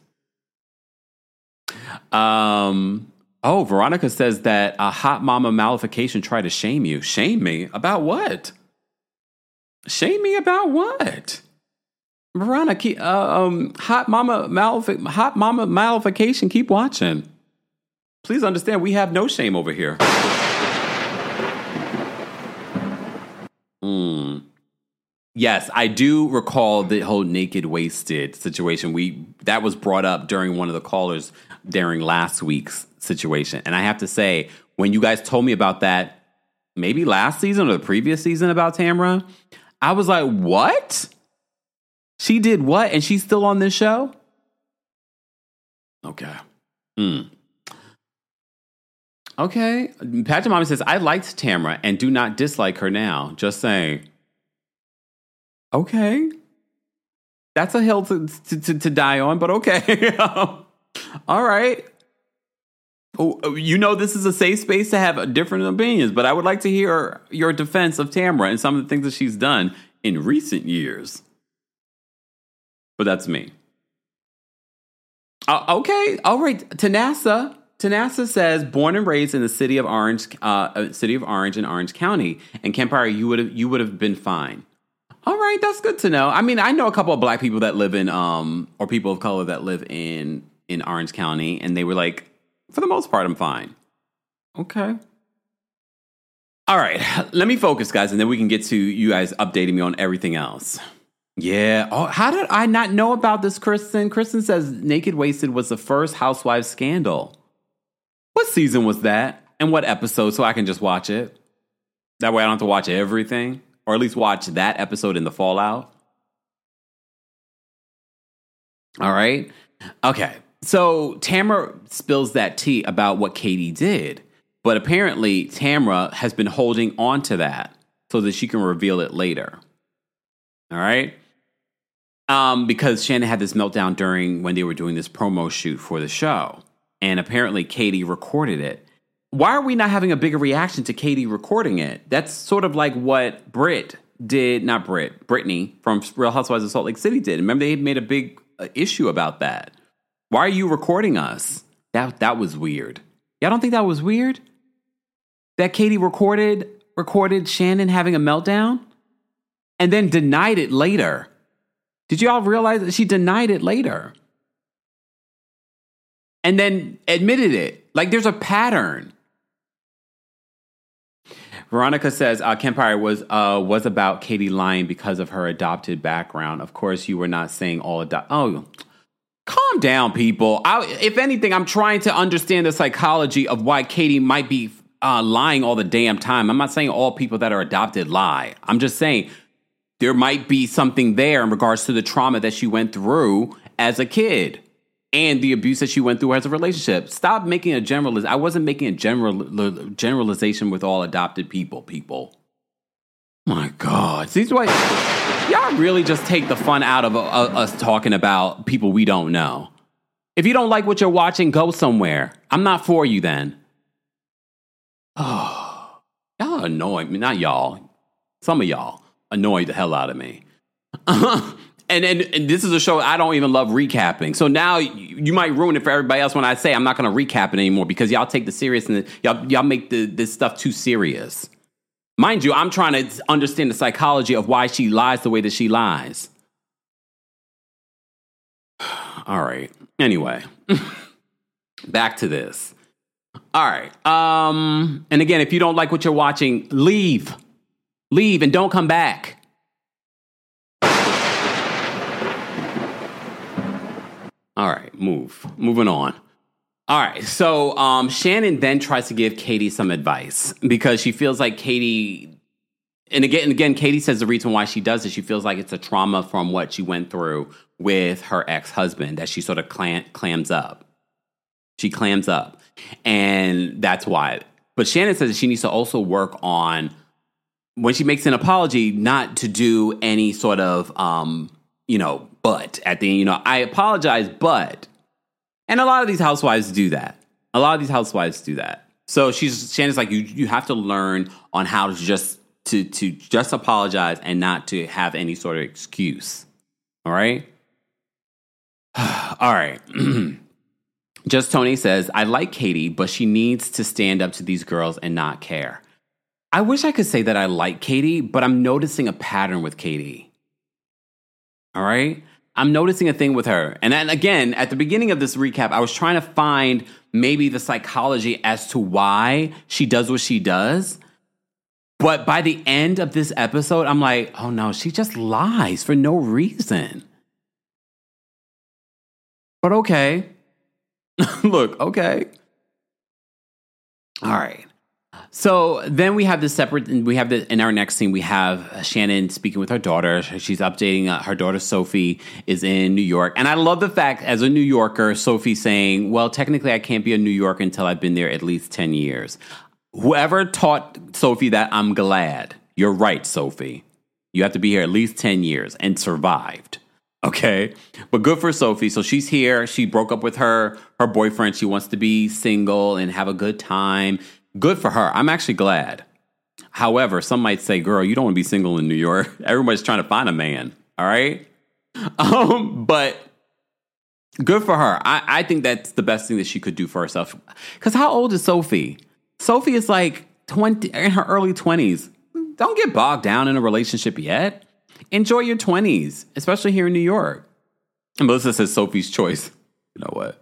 Um. Oh, Veronica says that a hot mama malification tried to shame you. Shame me? About what? Shame me about what? Veronica, uh, um, hot mama malif- hot mama malification. Keep watching. Please understand, we have no shame over here. Hmm. Yes, I do recall the whole naked wasted situation. We that was brought up during one of the callers during last week's situation. And I have to say, when you guys told me about that, maybe last season or the previous season about Tamra, I was like, what? She did what? And she's still on this show? Okay. Hmm. Okay. Patrick Mommy says, I liked Tamra and do not dislike her now. Just saying. Okay. That's a hill to, to, to, to die on, but okay. All right. Oh, you know, this is a safe space to have different opinions, but I would like to hear your defense of Tamra and some of the things that she's done in recent years. But that's me. Uh, okay. All right. Tanasa. Tanasa says, born and raised in the city of Orange, uh, city of Orange in Orange County, and Kempire, you would have you would have been fine. All right, that's good to know. I mean, I know a couple of black people that live in, um, or people of color that live in in Orange County, and they were like, for the most part, I'm fine. Okay. All right, let me focus, guys, and then we can get to you guys updating me on everything else. Yeah. Oh, how did I not know about this, Kristen? Kristen says Naked Wasted was the first Housewives scandal. What season was that? And what episode? So I can just watch it. That way I don't have to watch everything. Or at least watch that episode in the fallout. All right. Okay. So Tamra spills that tea about what Katie did. But apparently Tamra has been holding on to that so that she can reveal it later. All right. Um, because Shannon had this meltdown during when they were doing this promo shoot for the show. And apparently Katie recorded it. Why are we not having a bigger reaction to Katie recording it? That's sort of like what Britt did, not Britt, Brittany from Real Housewives of Salt Lake City did. Remember, they made a big uh, issue about that. Why are you recording us? That that was weird. Y'all don't think that was weird? That Katie recorded recorded Shannon having a meltdown and then denied it later. Did y'all realize that she denied it later? And then admitted it. Like, there's a pattern. Veronica says, uh, Kempire was uh, was about Katie lying because of her adopted background. Of course, you were not saying all adopt. Oh, calm down, people. I, if anything, I'm trying to understand the psychology of why Katie might be uh, lying all the damn time. I'm not saying all people that are adopted lie. I'm just saying there might be something there in regards to the trauma that she went through as a kid. And the abuse that she went through as a relationship. Stop making a general. I wasn't making a general generalization with all adopted people. People, my God, see why y'all really just take the fun out of uh, us talking about people we don't know. If you don't like what you're watching, go somewhere. I'm not for you then. Oh, y'all annoy me. Not y'all. Some of y'all annoy the hell out of me. And, and and this is a show I don't even love recapping. So now you, you might ruin it for everybody else when I say I'm not going to recap it anymore because y'all take the serious and the, y'all y'all make the, this stuff too serious. Mind you, I'm trying to understand the psychology of why she lies the way that she lies. All right. Anyway, back to this. All right. Um, and again, if you don't like what you're watching, leave. Leave and don't come back. All right, move. Moving on. All right, so um, Shannon then tries to give Katie some advice because she feels like Katie, and again, and again, Katie says the reason why she does it, she feels like it's a trauma from what she went through with her ex-husband that she sort of clam, clams up. She clams up, and that's why. But Shannon says that she needs to also work on, when she makes an apology, not to do any sort of, um, you know, but at the end, you know, I apologize, but, and a lot of these housewives do that. A lot of these housewives do that. So she's, Shannon's like, you, you have to learn on how to just, to, to just apologize and not to have any sort of excuse. All right. All right. Just Tony says, I like Katie, but she needs to stand up to these girls and not care. I wish I could say that I like Katie, but I'm noticing a pattern with Katie. All right. I'm noticing a thing with her. And then again, at the beginning of this recap, I was trying to find maybe the psychology as to why she does what she does. But by the end of this episode, I'm like, oh no, she just lies for no reason. But okay. Look, okay. All right. So then we have this separate, we have the, in our next scene, we have Shannon speaking with her daughter. She's updating uh, her daughter, Sophie, is in New York. And I love the fact, as a New Yorker, Sophie saying, well, technically I can't be a New Yorker until I've been there at least ten years. Whoever taught Sophie that, I'm glad. You're right, Sophie. You have to be here at least ten years and survived. Okay, but good for Sophie. So she's here. She broke up with her her boyfriend. She wants to be single and have a good time. Good for her. I'm actually glad. However, some might say, girl, you don't want to be single in New York. Everybody's trying to find a man. All right. Um, but good for her. I, I think that's the best thing that she could do for herself. Because how old is Sophie? Sophie is like twenty, in her early twenties. Don't get bogged down in a relationship yet. Enjoy your twenties, especially here in New York. And Melissa says Sophie's choice. You know what?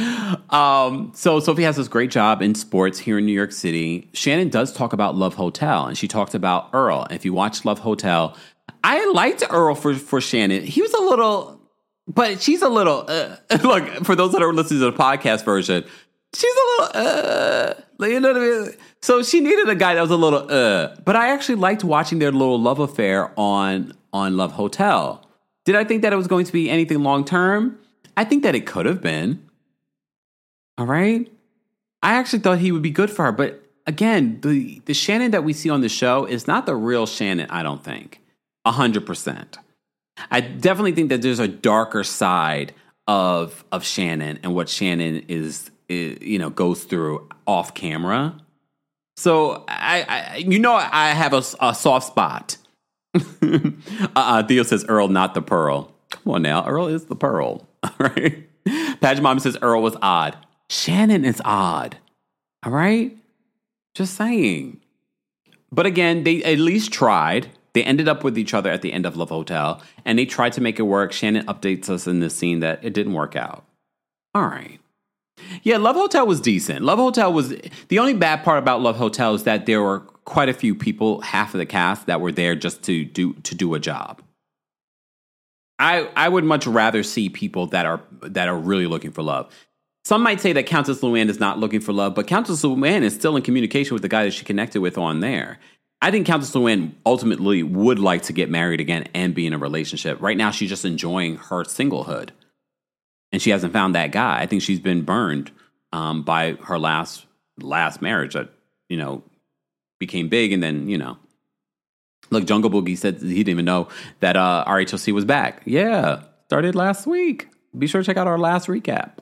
Um, so Sophie has this great job in sports here in New York City. Shannon does talk about Love Hotel, and she talked about Earl. If you watch Love Hotel, I liked Earl for, for Shannon. He was a little, but she's a little, uh, look, for those that are listening to the podcast version, she's a little, uh, you know what I mean? So she needed a guy that was a little, uh, but I actually liked watching their little love affair on, on Love Hotel. Did I think that it was going to be anything long term? I think that it could have been. All right. I actually thought he would be good for her. But again, the, the Shannon that we see on the show is not the real Shannon, I don't think. A hundred percent. I definitely think that there's a darker side of of Shannon and what Shannon is, is you know, goes through off camera. So I, I you know, I have a, a soft spot. uh-uh, Theo says Earl, not the Pearl. Come on now, Earl is the Pearl. All right. Padge Mom says Earl was odd. Shannon is odd. All right? Just saying. But again, they at least tried. They ended up with each other at the end of Love Hotel, and they tried to make it work. Shannon updates us in this scene that it didn't work out. All right. Yeah, Love Hotel was decent. Love Hotel was... The only bad part about Love Hotel is that there were quite a few people, half of the cast, that were there just to do to do a job. I I would much rather see people that are that are really looking for love. Some might say that Countess Luann is not looking for love, but Countess Luann is still in communication with the guy that she connected with on there. I think Countess Luann ultimately would like to get married again and be in a relationship. Right now, she's just enjoying her singlehood. And she hasn't found that guy. I think she's been burned um, by her last last marriage that, you know, became big. And then, you know, look, Jungle Boogie said he didn't even know that uh, R H O C was back. Yeah, started last week. Be sure to check out our last recap.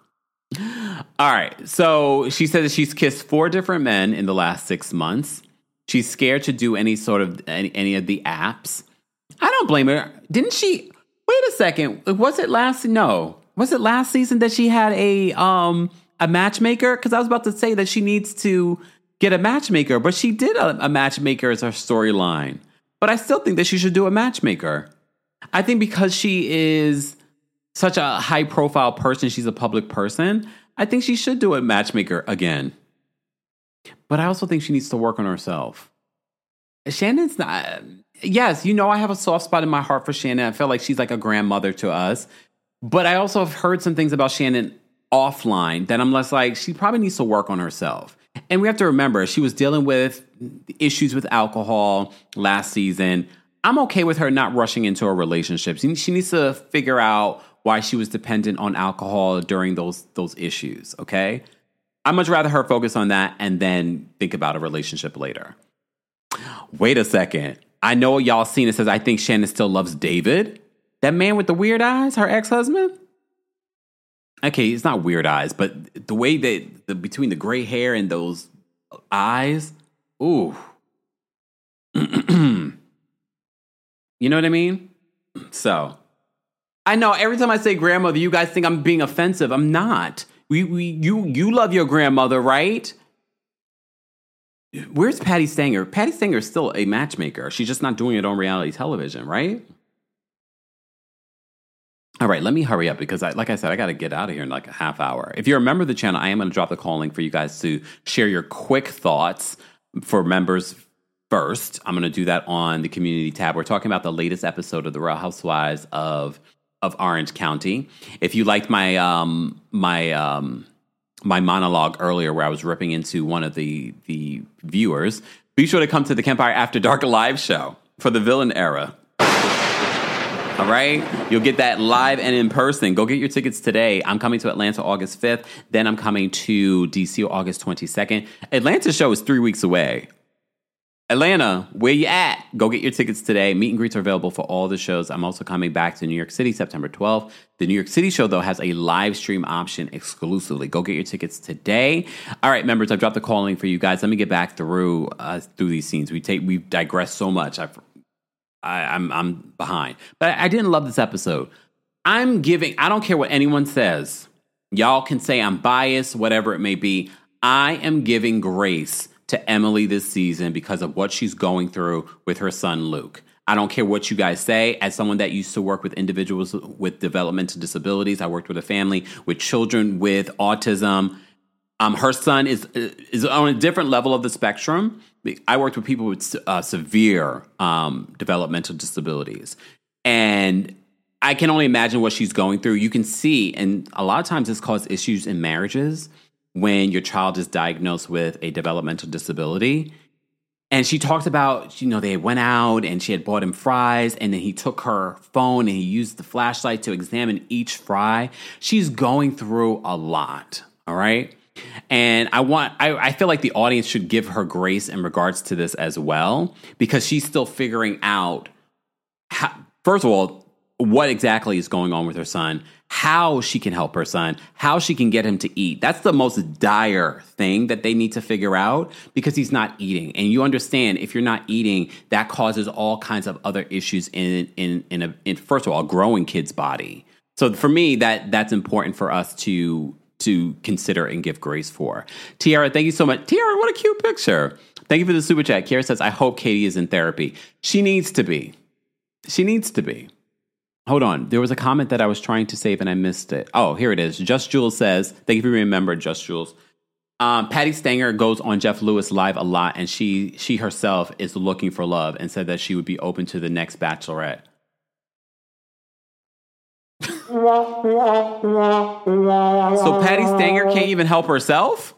All right. So she said that she's kissed four different men in the last six months. She's scared to do any sort of any, any of the apps. I don't blame her. Didn't she? Wait a second. Was it last? No. Was it last season that she had a um a matchmaker? Because I was about to say that she needs to get a matchmaker, but she did a, a matchmaker as her storyline. But I still think that she should do a matchmaker. I think because she is such a high profile person, she's a public person, I think she should do a matchmaker again. But I also think she needs to work on herself. Shannon's not... Yes, you know I have a soft spot in my heart for Shannon. I feel like she's like a grandmother to us. But I also have heard some things about Shannon offline that I'm less like, she probably needs to work on herself. And we have to remember, she was dealing with issues with alcohol last season. I'm okay with her not rushing into a relationship. She, she needs to figure out why she was dependent on alcohol during those those issues, okay? I'd much rather her focus on that and then think about a relationship later. Wait a second. I know y'all seen it. Says, I think Shannon still loves David. That man with the weird eyes, her ex-husband? Okay, it's not weird eyes, but the way that, the, between the gray hair and those eyes, ooh. You know what I mean? So, I know every time I say grandmother, you guys think I'm being offensive. I'm not. We, we, you, you love your grandmother, right? Where's Patty Stanger? Patty Stanger is still a matchmaker. She's just not doing it on reality television, right? All right, let me hurry up because, I, like I said, I got to get out of here in like a half hour. If you're a member of the channel, I am going to drop the call link for you guys to share your quick thoughts for members first. I'm going to do that on the community tab. We're talking about the latest episode of The Real Housewives of of Orange County. If you liked my um, my um, my monologue earlier where I was ripping into one of the the viewers, be sure to come to the Kempire After Dark live show for the villain era. All right? You'll get that live and in person. Go get your tickets today. I'm coming to Atlanta August fifth. Then I'm coming to D C August twenty-second. Atlanta's show is three weeks away. Atlanta, where you at? Go get your tickets today. Meet and greets are available for all the shows. I'm also coming back to New York City September twelfth. The New York City show, though, has a live stream option exclusively. Go get your tickets today. All right, members, I've dropped the call link for you guys. Let me get back through uh, through these scenes. We take we've digressed so much. I've I, I'm I'm behind. But I didn't love this episode. I'm giving, I don't care what anyone says. Y'all can say I'm biased, whatever it may be. I am giving grace to Emily this season because of what she's going through with her son, Luke. I don't care what you guys say. As someone that used to work with individuals with developmental disabilities, I worked with a family with children with autism. Um, her son is is on a different level of the spectrum. I worked with people with uh, severe um, developmental disabilities. And I can only imagine what she's going through. You can see, and a lot of times this causes issues in marriages when your child is diagnosed with a developmental disability. And she talked about, you know, they went out and she had bought him fries, and then he took her phone and he used the flashlight to examine each fry. She's going through a lot, all right? And I want, I, I feel like the audience should give her grace in regards to this as well, because she's still figuring out, how, first of all, what exactly is going on with her son, how she can help her son, how she can get him to eat. That's the most dire thing that they need to figure out, because he's not eating. And you understand, if you're not eating, that causes all kinds of other issues in, in, in, a, in first of all, a growing kid's body. So for me, that that's important for us to to consider and give grace for. Tiara, thank you so much. Tiara, what a cute picture. Thank you for the super chat. Kiara says, I hope Katie is in therapy. She needs to be. She needs to be. Hold on. There was a comment that I was trying to save and I missed it. Oh, here it is. Just Jules says, thank you for remembering, Just Jules. Um, Patty Stanger goes on Jeff Lewis Live a lot, and she she herself is looking for love and said that she would be open to the next Bachelorette. So Patty Stanger can't even help herself?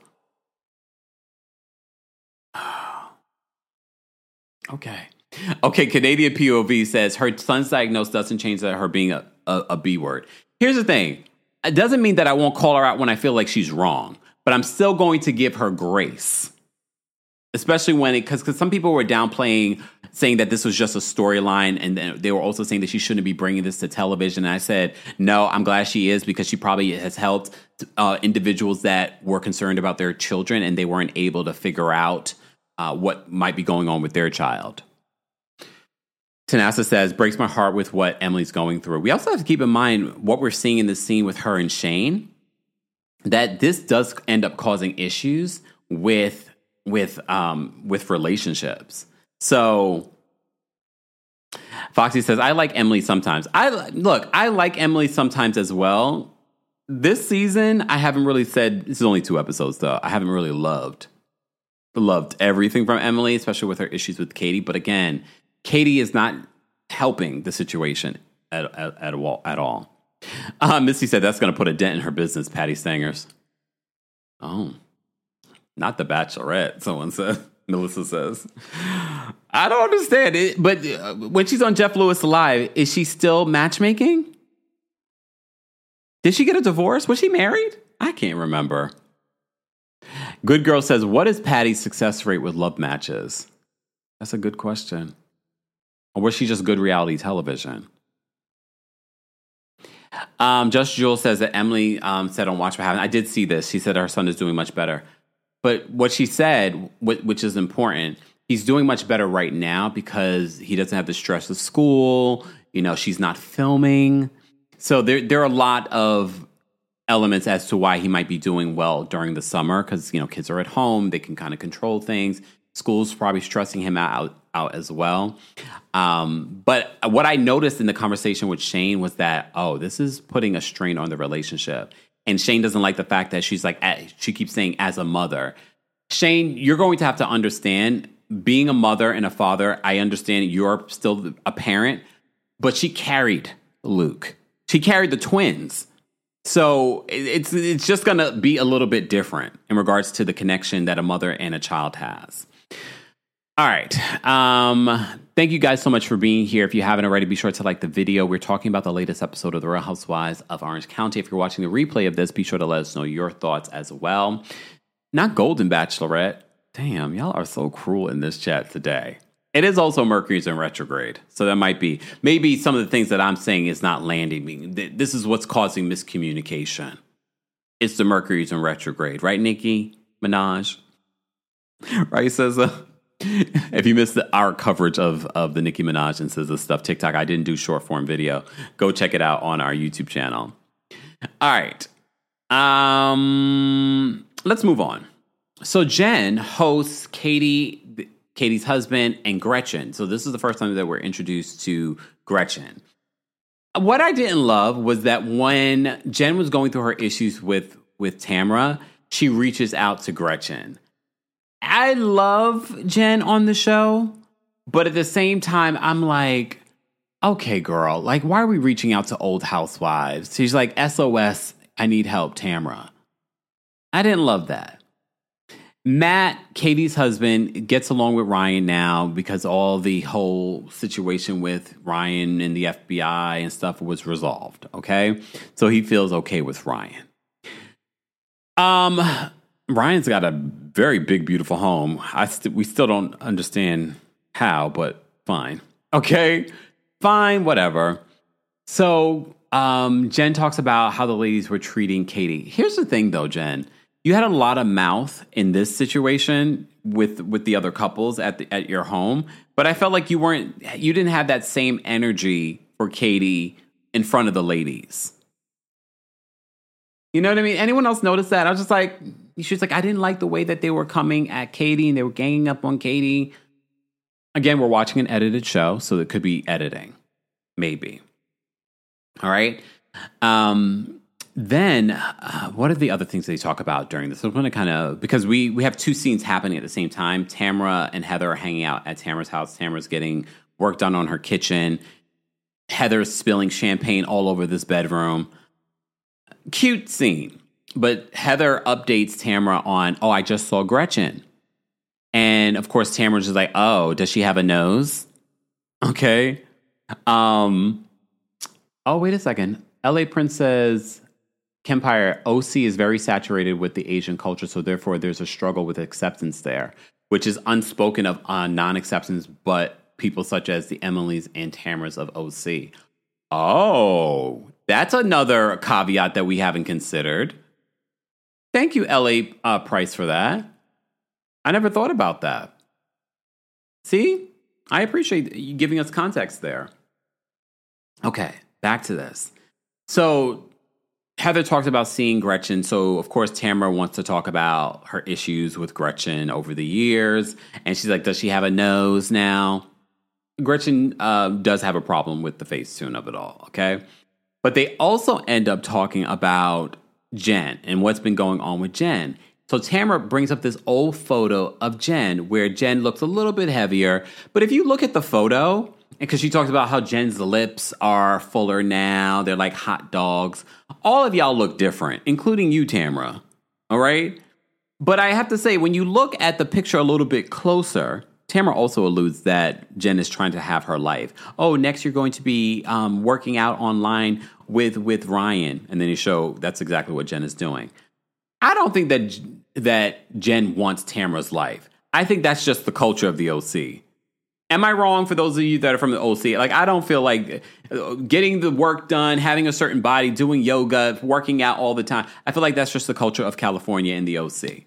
Okay. Okay, Canadian P O V says her son's diagnosis doesn't change that her being a, a, a B word. Here's the thing. It doesn't mean that I won't call her out when I feel like she's wrong, but I'm still going to give her grace. Especially when it, because some people were downplaying, saying that this was just a storyline, and then they were also saying that she shouldn't be bringing this to television. And I said, no, I'm glad she is, because she probably has helped uh, individuals that were concerned about their children and they weren't able to figure out uh, what might be going on with their child. Tanasa says, breaks my heart with what Emily's going through. We also have to keep in mind what we're seeing in this scene with her and Shane, that this does end up causing issues with with um with relationships. So Foxy says, I like Emily sometimes. I look, I like Emily sometimes as well. This season, I haven't really said, this is only two episodes though, I haven't really loved loved everything from Emily, especially with her issues with Katie. But again, Katie is not helping the situation at at, at, all, at all. Uh, Misty said that's going to put a dent in her business, Patty Stangers. Oh, not the Bachelorette, someone said. Melissa says. I don't understand it, but uh, when she's on Jeff Lewis Live, is she still matchmaking? Did she get a divorce? Was she married? I can't remember. Good Girl says, what is Patty's success rate with love matches? That's a good question. Or was she just good reality television? Um, Just Jules says that Emily um, said on Watch What Happened. I did see this. She said her son is doing much better. But what she said, which is important, he's doing much better right now because he doesn't have the stress of school. You know, she's not filming. So there, there are a lot of elements as to why he might be doing well during the summer because, you know, kids are at home. They can kind of control things. School's probably stressing him out out as well. Um, but what I noticed in the conversation with Shane was that, oh, this is putting a strain on the relationship. And Shane doesn't like the fact that she's like, she keeps saying as a mother. Shane, you're going to have to understand, being a mother and a father, I understand you're still a parent, but she carried Luke. She carried the twins. So it's it's just going to be a little bit different in regards to the connection that a mother and a child has. All right. Um, thank you guys so much for being here. If you haven't already, be sure to like the video. We're talking about the latest episode of The Real Housewives of Orange County. If you're watching the replay of this, be sure to let us know your thoughts as well. Not Golden Bachelorette. Damn, y'all are so cruel in this chat today. It is also Mercury's in retrograde. So that might be, maybe some of the things that I'm saying is not landing. This is what's causing miscommunication. It's the Mercury's in retrograde. Right, Nicki Minaj? Right, says uh, if you missed the, our coverage of, of the Nicki Minaj and S Z A stuff TikTok, I didn't do short form video. Go check it out on our YouTube channel. All right. Um, let's move on. So Jen hosts Katie, Katie's husband, and Gretchen. So this is the first time that we're introduced to Gretchen. What I didn't love was that when Jen was going through her issues with, with Tamra, she reaches out to Gretchen. I love Jen on the show, but at the same time, I'm like, okay, girl, like, why are we reaching out to old housewives? She's like, S O S, I need help, Tamra. I didn't love that. Matt, Katie's husband, gets along with Ryan now because all the whole situation with Ryan and the F B I and stuff was resolved, okay? So he feels okay with Ryan. Um... Ryan's got a very big, beautiful home. I st- we still don't understand how, but fine. Okay, fine, whatever. So um, Jen talks about how the ladies were treating Katie. Here's the thing, though, Jen. You had a lot of mouth in this situation with with the other couples at the, at your home, but I felt like you weren't. You didn't have that same energy for Katie in front of the ladies. You know what I mean? Anyone else notice that? I was just like. She was like, I didn't like the way that they were coming at Katie and they were ganging up on Katie. Again, we're watching an edited show, so it could be editing. Maybe. All right. Um, then, uh, what are the other things they talk about during this? I'm going to kind of, because we, we have two scenes happening at the same time. Tamra and Heather are hanging out at Tamra's house. Tamra's getting work done on her kitchen. Heather's spilling champagne all over this bedroom. Cute scene. But Heather updates Tamra on, oh, I just saw Gretchen. And, of course, Tamra's just like, oh, does she have a nose? Okay. Um. Oh, wait a second. L A Prince says, Kempire, O C is very saturated with the Asian culture, so therefore there's a struggle with acceptance there, which is unspoken of uh, non-acceptance, but people such as the Emilys and Tamras of O C. Oh, that's another caveat that we haven't considered. Thank you, L A Uh, Price, for that. I never thought about that. See? I appreciate you giving us context there. Okay, back to this. So, Heather talked about seeing Gretchen. So, of course, Tamra wants to talk about her issues with Gretchen over the years. And she's like, does she have a nose now? Gretchen uh, does have a problem with the Facetune of it all, okay? But they also end up talking about Jen and what's been going on with Jen. So Tamra brings up this old photo of Jen where Jen looks a little bit heavier. But if you look at the photo, because she talks about how Jen's lips are fuller now, they're like hot dogs. All of y'all look different, including you, Tamra. All right? But I have to say, when you look at the picture a little bit closer, Tamra also alludes that Jen is trying to have her life. Oh, next you're going to be um, working out online with with Ryan. And then you show that's exactly what Jen is doing. I don't think that that Jen wants Tamra's life. I think that's just the culture of the O C. Am I wrong for those of you that are from the O C? Like, I don't feel like getting the work done, having a certain body, doing yoga, working out all the time. I feel like that's just the culture of California and the O C.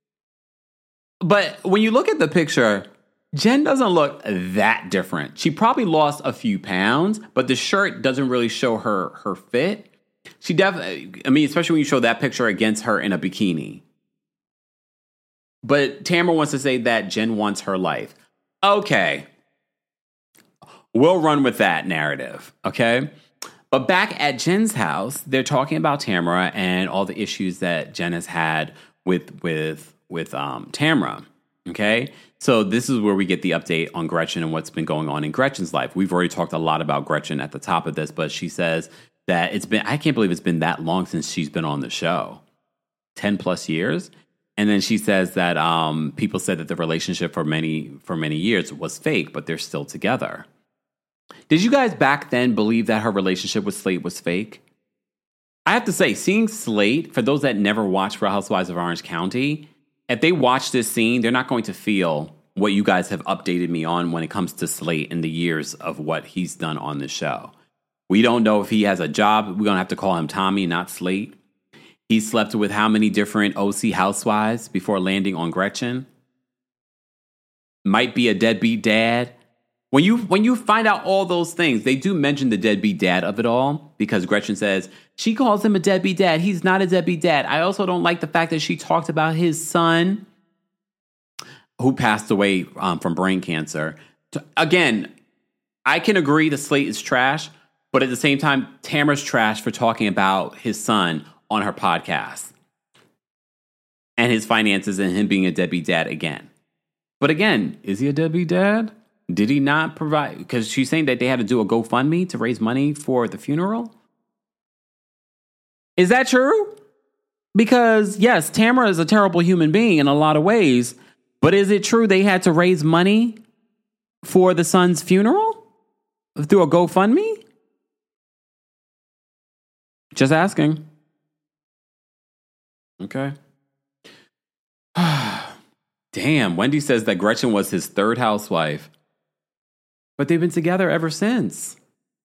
But when you look at the picture, Jen doesn't look that different. She probably lost a few pounds, but the shirt doesn't really show her her fit. She definitely, I mean, especially when you show that picture against her in a bikini. But Tamra wants to say that Jen wants her life. Okay, we'll run with that narrative, okay? But back at Jen's house, they're talking about Tamara and all the issues that Jen has had with with with um, Tamara, okay? So this is where we get the update on Gretchen and what's been going on in Gretchen's life. We've already talked a lot about Gretchen at the top of this, but she says that it's been, I can't believe it's been that long since she's been on the show. ten plus years. And then she says that um, people said that the relationship for many for many years was fake, but they're still together. Did you guys back then believe that her relationship with Slate was fake? I have to say, seeing Slate, for those that never watched Real Housewives of Orange County, if they watch this scene, they're not going to feel what you guys have updated me on when it comes to Slate in the years of what he's done on the show. We don't know if he has a job. We're going to have to call him Tommy, not Slate. He slept with how many different O C housewives before landing on Gretchen? Might be a deadbeat dad. When you when you find out all those things, they do mention the deadbeat dad of it all, because Gretchen says she calls him a deadbeat dad. He's not a deadbeat dad. I also don't like the fact that she talked about his son, who passed away um, from brain cancer. Again, I can agree that Slate is trash, but at the same time, Tamara's trash for talking about his son on her podcast and his finances and him being a deadbeat dad again. But again, is he a deadbeat dad? Did he not provide? Because she's saying that they had to do a GoFundMe to raise money for the funeral. Is that true? Because yes, Tamara is a terrible human being in a lot of ways, but is it true they had to raise money for the son's funeral through a GoFundMe? Just asking. Okay. Damn, Wendy says that Gretchen was his third housewife. But they've been together ever since.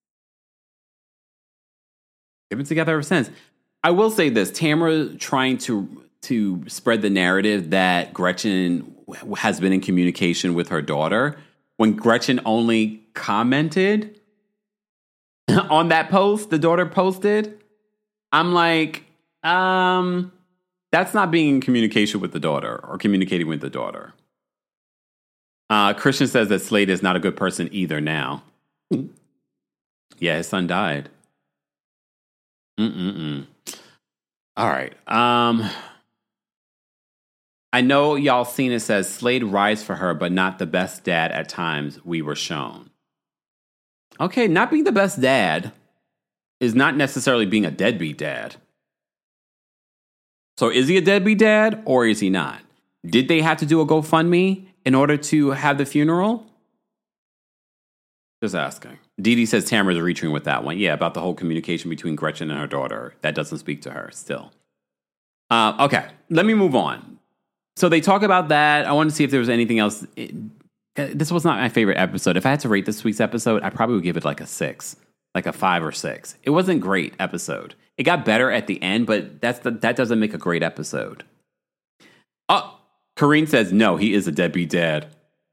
They've been together ever since. I will say this, Tamara trying to to spread the narrative that Gretchen has been in communication with her daughter, when Gretchen only commented on that post the daughter posted, I'm like, um... that's not being in communication with the daughter or communicating with the daughter. Uh, Christian says that Slade is not a good person either now. Yeah, his son died. Mm-mm-mm. All right. Um, I know y'all seen it says Slade rides for her, but not the best dad at times we were shown. Okay, not being the best dad is not necessarily being a deadbeat dad. So is he a deadbeat dad or is he not? Did they have to do a GoFundMe in order to have the funeral? Just asking. Dee Dee says Tamara's reaching with that one. Yeah, about the whole communication between Gretchen and her daughter. That doesn't speak to her still. Uh, okay, let me move on. So they talk about that. I want to see if there was anything else. It, this was not my favorite episode. If I had to rate this week's episode, I probably would give it like a six, like a five or six. It wasn't a great episode. It got better at the end, but that's the, that doesn't make a great episode. Oh, Karine says, no, he is a deadbeat dad.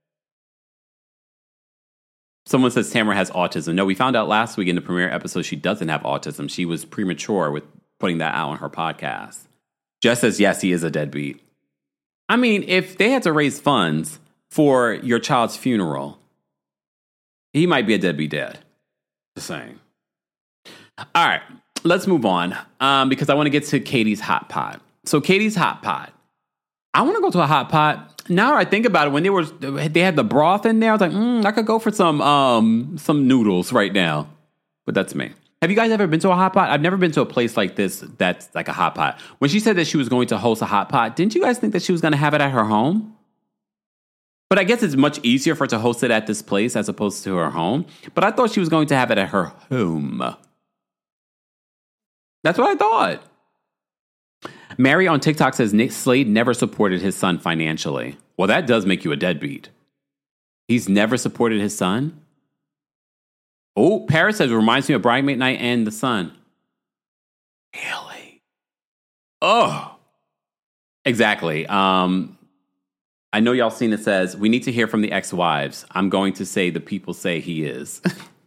Someone says Tamara has autism. No, we found out last week in the premiere episode she doesn't have autism. She was premature with putting that out on her podcast. Jess says, yes, he is a deadbeat. I mean, if they had to raise funds for your child's funeral, he might be a deadbeat dad. Just saying. All right. Let's move on um, because I want to get to Katie's hot pot. So Katie's hot pot. I want to go to a hot pot. Now I think about it, when they were they had the broth in there, I was like, mm, I could go for some um, some noodles right now. But that's me. Have you guys ever been to a hot pot? I've never been to a place like this that's like a hot pot. When she said that she was going to host a hot pot, didn't you guys think that she was going to have it at her home? But I guess it's much easier for her to host it at this place as opposed to her home. But I thought she was going to have it at her home. That's what I thought. Mary on TikTok says Nick Slade never supported his son financially. Well, that does make you a deadbeat. He's never supported his son? Oh, Paris says, reminds me of Bridesmaid Night and The Son. Really? Oh. Exactly. Um, I know y'all seen it says, we need to hear from the ex-wives. I'm going to say the people say he is.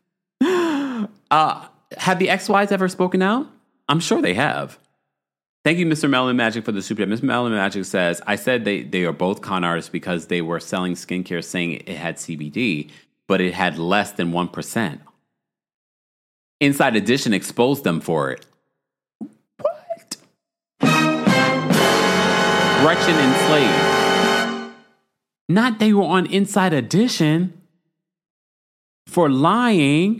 uh, have the ex-wives ever spoken out? I'm sure they have. Thank you, Mister Melon Magic, for the super chat. Mister Melon Magic says, I said they, they are both con artists because they were selling skincare saying it had C B D. but it had less than one percent. Inside Edition exposed them for it. What? Gretchen and Slade. Not they were on Inside Edition for lying.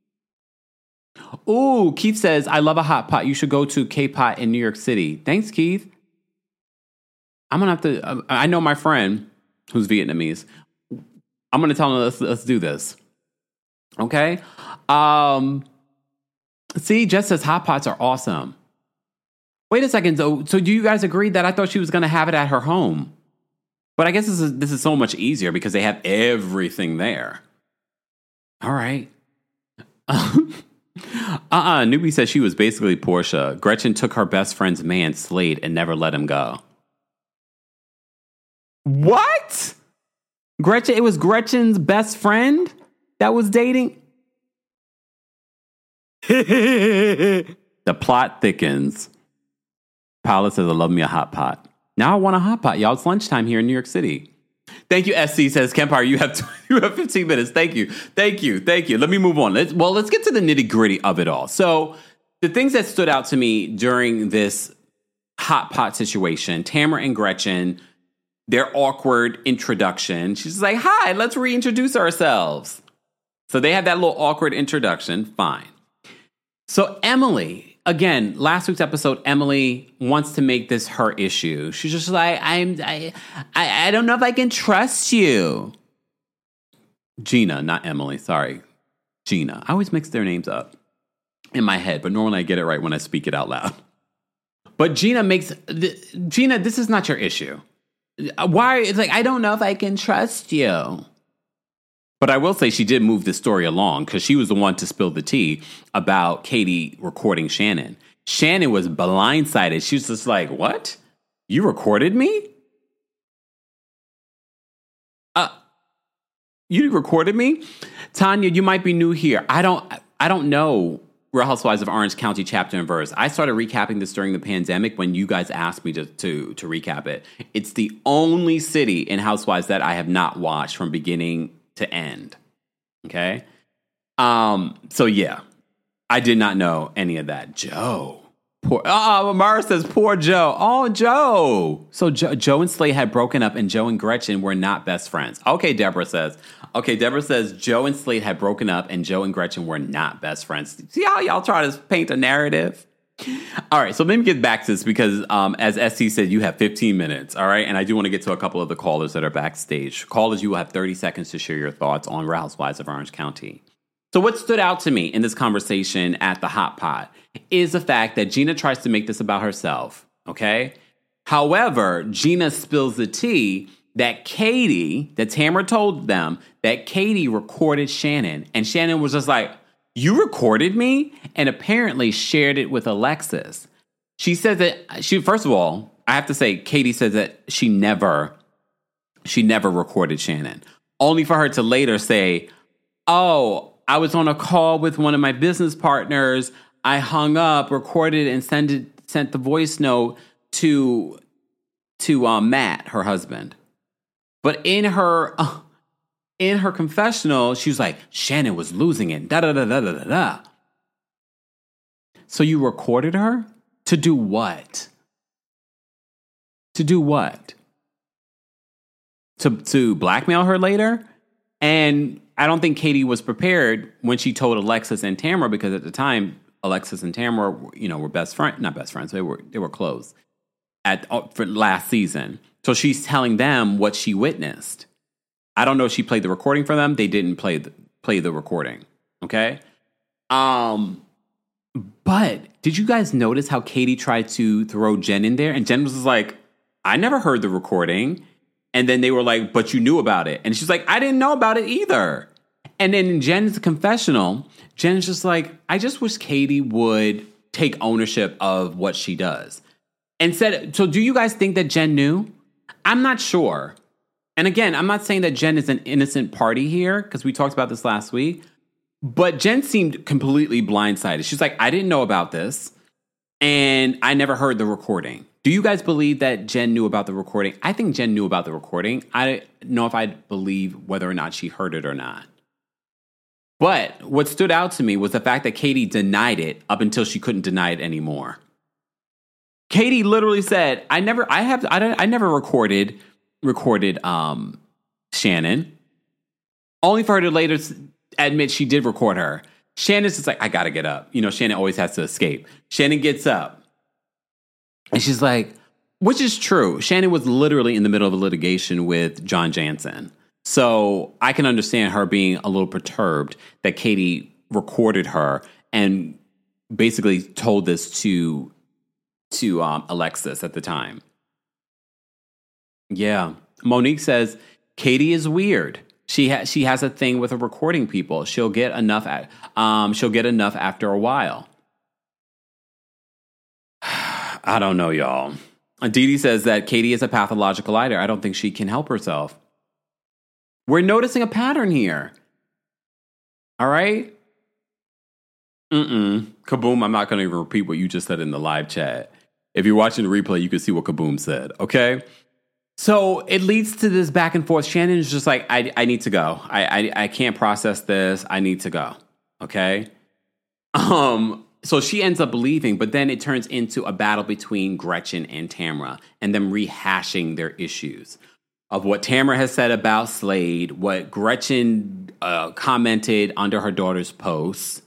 Ooh, Keith says, I love a hot pot. You should go to K-Pot in New York City. Thanks, Keith. I'm going to have to, I know my friend who's Vietnamese. I'm going to tell him, let's, let's do this. Okay? Um, see, Jess says hot pots are awesome. Wait a second. So, so do you guys agree that I thought she was going to have it at her home? But I guess this is, this is so much easier because they have everything there. All right. Uh-uh. Newbie says she was basically Portia. Gretchen took her best friend's man, Slade, and never let him go. What? Gretchen, it was Gretchen's best friend that was dating? The plot thickens. Paula says, I love me a hot pot. Now I want a hot pot. Y'all, it's lunchtime here in New York City. Thank you, S C says, Kempire, you have you have fifteen minutes. Thank you. Thank you. Thank you. Let me move on. Let's, well, let's get to the nitty gritty of it all. So the things that stood out to me during this hot pot situation, Tamara and Gretchen, their awkward introduction. She's like, hi, let's reintroduce ourselves. So they have that little awkward introduction. Fine. So Emily, again, last week's episode, Emily wants to make this her issue. She's just like, I'm, I, I, I don't know if I can trust you. Gina, not Emily. Sorry. Gina. I always mix their names up in my head, but normally I get it right when I speak it out loud. But Gina makes, Gina, this is not your issue. Why? It's like, I don't know if I can trust you. But I will say she did move the story along because she was the one to spill the tea about Katie recording Shannon. Shannon was blindsided. She was just like, what? You recorded me? Uh, you recorded me? Tanya, you might be new here. I don't, I don't know Real Housewives of Orange County chapter and verse. I started recapping this during the pandemic when you guys asked me to, to, to recap it. It's the only city in Housewives that I have not watched from beginning to end. Okay. Um, so yeah, I did not know any of that. Joe. Poor, oh, Mara says, poor Joe. Oh, Joe. So jo- Joe and Slade had broken up and Joe and Gretchen were not best friends. Okay, Deborah says. Okay, Deborah says Joe and Slade had broken up and Joe and Gretchen were not best friends. See how y'all try to paint a narrative? All right, so let me get back to this because um, as S C said, you have fifteen minutes, all right? And I do want to get to a couple of the callers that are backstage. Callers, you will have thirty seconds to share your thoughts on Real Housewives of Orange County. So what stood out to me in this conversation at the hot pot is the fact that Gina tries to make this about herself, okay? However, Gina spills the tea that Katie, that Tamara told them that Katie recorded Shannon. And Shannon was just like, you recorded me? And apparently shared it with Alexis. She said that, she first of all, I have to say, Katie said that she never, she never recorded Shannon. Only for her to later say, oh, I was on a call with one of my business partners. I hung up, recorded, and sent it, sent the voice note to, to um, Matt, her husband. But in her... Uh, In her confessional, she was like, Shannon was losing it. Da da da da da da da. So you recorded her? To do what? To do what? To to blackmail her later? And I don't think Katie was prepared when she told Alexis and Tamara, because at the time, Alexis and Tamara, you know, were best friends. Not best friends. They were they were close at for last season. So she's telling them what she witnessed. I don't know if she played the recording for them. They didn't play the, play the recording. Okay. Um, but did you guys notice how Katie tried to throw Jen in there? And Jen was like, I never heard the recording. And then they were like, but you knew about it. And she's like, I didn't know about it either. And then in Jen's confessional, Jen's just like, I just wish Katie would take ownership of what she does. And said, so do you guys think that Jen knew? I'm not sure. And again, I'm not saying that Jen is an innocent party here, because we talked about this last week. But Jen seemed completely blindsided. She's like, I didn't know about this, and I never heard the recording. Do you guys believe that Jen knew about the recording? I think Jen knew about the recording. I don't know if I believe whether or not she heard it or not. But what stood out to me was the fact that Katie denied it up until she couldn't deny it anymore. Katie literally said, I never, I have, I, don't, I never recorded, recorded um, Shannon. Only for her to later admit she did record her. Shannon's just like, I gotta get up. You know, Shannon always has to escape. Shannon gets up. And she's like, which is true. Shannon was literally in the middle of a litigation with John Jansen. So I can understand her being a little perturbed that Katie recorded her and basically told this to, to um, Alexis at the time. Yeah. Monique says, Katie is weird. She has she has a thing with recording people. She'll get enough at, um she'll get enough after a while. I don't know, y'all. Dee Dee says that Katie is a pathological liar. I don't think she can help herself. We're noticing a pattern here. All right? Mm-mm. Kaboom, I'm not going to even repeat what you just said in the live chat. If you're watching the replay, you can see what Kaboom said, okay? So it leads to this back and forth. Shannon's just like, I, I need to go. I, I I can't process this. I need to go. Okay. Um. So she ends up leaving, but then it turns into a battle between Gretchen and Tamra, and them rehashing their issues of what Tamra has said about Slade, what Gretchen uh, commented under her daughter's posts.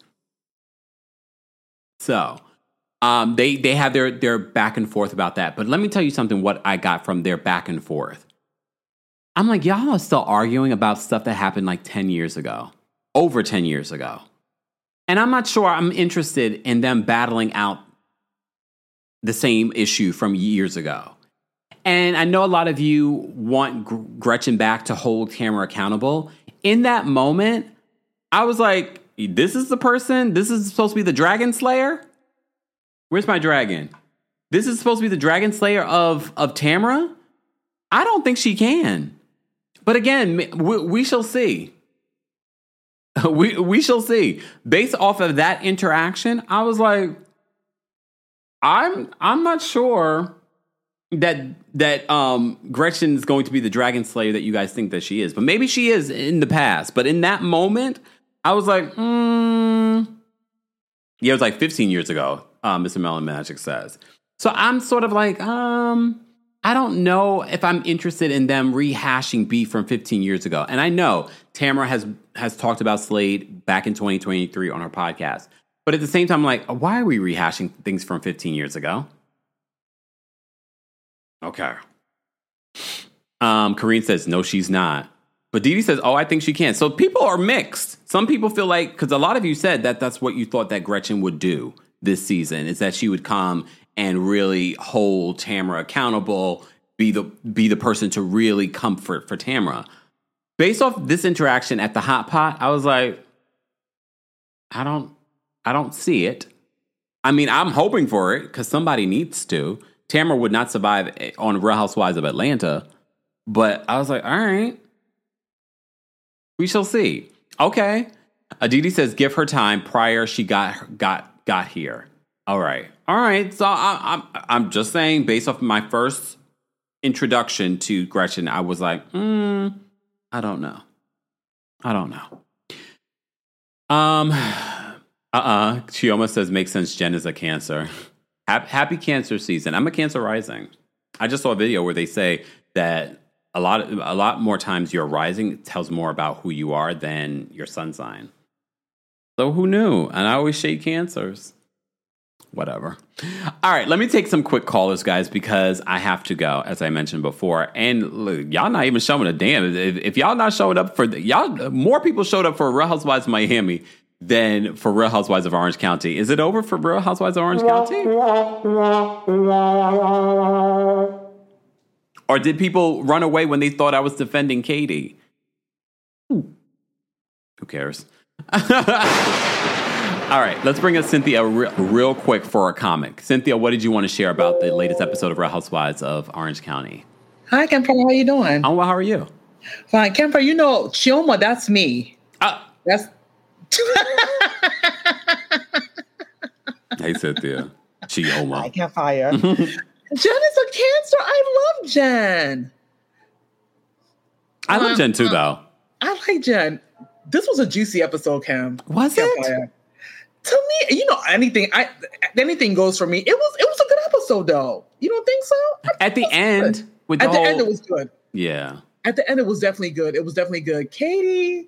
So. Um, they they have their, their back and forth about that. But let me tell you something, what I got from their back and forth. I'm like, y'all are still arguing about stuff that happened like ten years ago. Over ten years ago. And I'm not sure I'm interested in them battling out the same issue from years ago. And I know a lot of you want Gr- Gretchen back to hold Tamra accountable. In that moment, I was like, this is the person? This is supposed to be the Dragon Slayer? Where's my dragon? This is supposed to be the Dragon Slayer of, of Tamra? I don't think she can. But again, we, we shall see. we we shall see. Based off of that interaction, I was like, I'm I'm not sure that that um, Gretchen's going to be the Dragon Slayer that you guys think that she is. But maybe she is in the past. But in that moment, I was like, hmm. Yeah, it was like fifteen years ago. Uh, Mister Melon Magic says. So I'm sort of like, um, I don't know if I'm interested in them rehashing beef from fifteen years ago. And I know Tamra has has talked about Slade back in twenty twenty-three on her podcast. But at the same time, I'm like, why are we rehashing things from fifteen years ago? Okay. Um, Karine says, no, she's not. But Dee Dee says, oh, I think she can. So people are mixed. Some people feel like, because a lot of you said that that's what you thought that Gretchen would do this season, is that she would come and really hold Tamra accountable, be the be the person to really comfort for Tamra. Based off this interaction at the hot pot, I was like, I don't, I don't see it. I mean, I'm hoping for it because somebody needs to. Tamra would not survive on Real Housewives of Atlanta, but I was like, all right, we shall see. Okay, Aditi says, give her time prior she got got. got here. All right. All right. So I, I'm I'm just saying, based off my first introduction to Gretchen, I was like, hmm, I don't know. I don't know. Um, uh-uh. She almost says, makes sense, Jen is a Cancer. Happy Cancer season. I'm a Cancer rising. I just saw a video where they say that a lot of, a lot more times your rising tells more about who you are than your sun sign. So who knew? And I always shade Cancers. Whatever. All right, let me take some quick callers, guys, because I have to go, as I mentioned before. And look, y'all not even showing a damn. If, if y'all not showing up for, the, y'all, more people showed up for Real Housewives of Miami than for Real Housewives of Orange County. Is it over for Real Housewives of Orange County? Or did people run away when they thought I was defending Katie? Who cares? All right, let's bring up Cynthia re- real quick for a comic. Cynthia, what did you want to share about the latest episode of Real Housewives of Orange County? Hi, Kemper. How are you doing? Oh, well, how are you? Fine. Kemper, you know, Chioma, that's me. Uh, that's... Hey, Cynthia. Chioma. I can't fire. Jen is a Cancer. I love Jen. I love um, Jen, too, um, though. I like Jen. this was a juicy episode, Cam. Was Cam it? Fire. To me, you know, anything I anything goes for me. It was it was a good episode, though. You don't think so? At the end, good. with the at whole, the end, it was good. Yeah. At the end, it was definitely good. It was definitely good. Katie.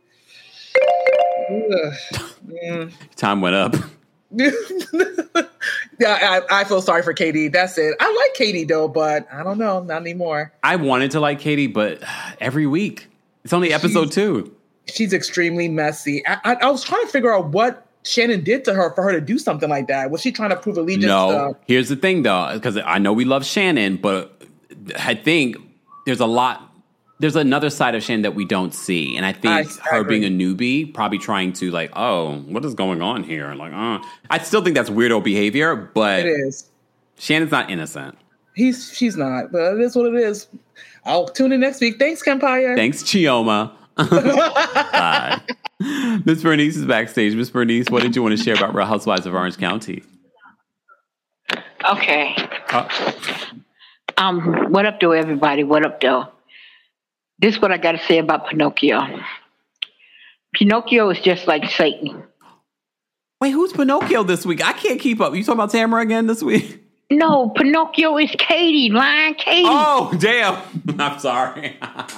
mm. Time went up. yeah, I, I feel sorry for Katie. That's it. I like Katie though, but I don't know, not anymore. I wanted to like Katie, but every week it's only episode she's, two. She's extremely messy. I, I, I was trying to figure out what Shannon did to her for her to do something like that. Was she trying to prove allegiance? No. To- Here's the thing, though, because I know we love Shannon, but I think there's a lot. There's another side of Shannon that we don't see. And I think I, her I being a newbie, probably trying to like, oh, what is going on here? And like, uh, I still think that's weirdo behavior, but it is. Shannon's not innocent. He's She's not, but it is what it is. I'll tune in next week. Thanks, Campire. Thanks, Chioma. Bye. Miss Bernice is backstage. Miss Bernice, what did you want to share about Real Housewives of Orange County? Okay. Uh, um, what up, though, everybody? What up, though? This is what I got to say about Pinocchio. Pinocchio is just like Satan. Wait, who's Pinocchio this week? I can't keep up. You talking about Tamara again this week? No, Pinocchio is Katie, Lion Katie. Oh, damn. I'm sorry.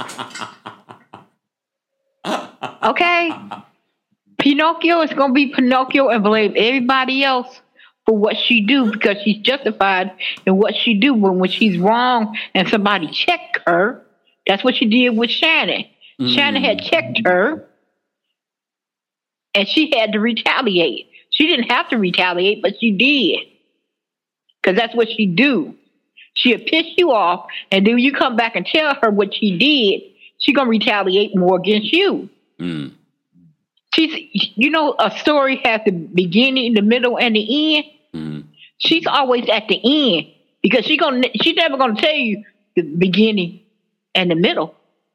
Okay? Pinocchio is going to be Pinocchio and blame everybody else for what she do because she's justified in what she do. When, when she's wrong and somebody checked her, that's what she did with Shannon. Mm. Shannon had checked her, and she had to retaliate. She didn't have to retaliate, but she did. Because that's what she do. She'll piss you off, and then you come back and tell her what she did, she's going to retaliate more against you. Mm. She's, you know, a story has the beginning, the middle, and the end. Mm. She's always at the end because she gonna, she's never going to tell you the beginning and the middle.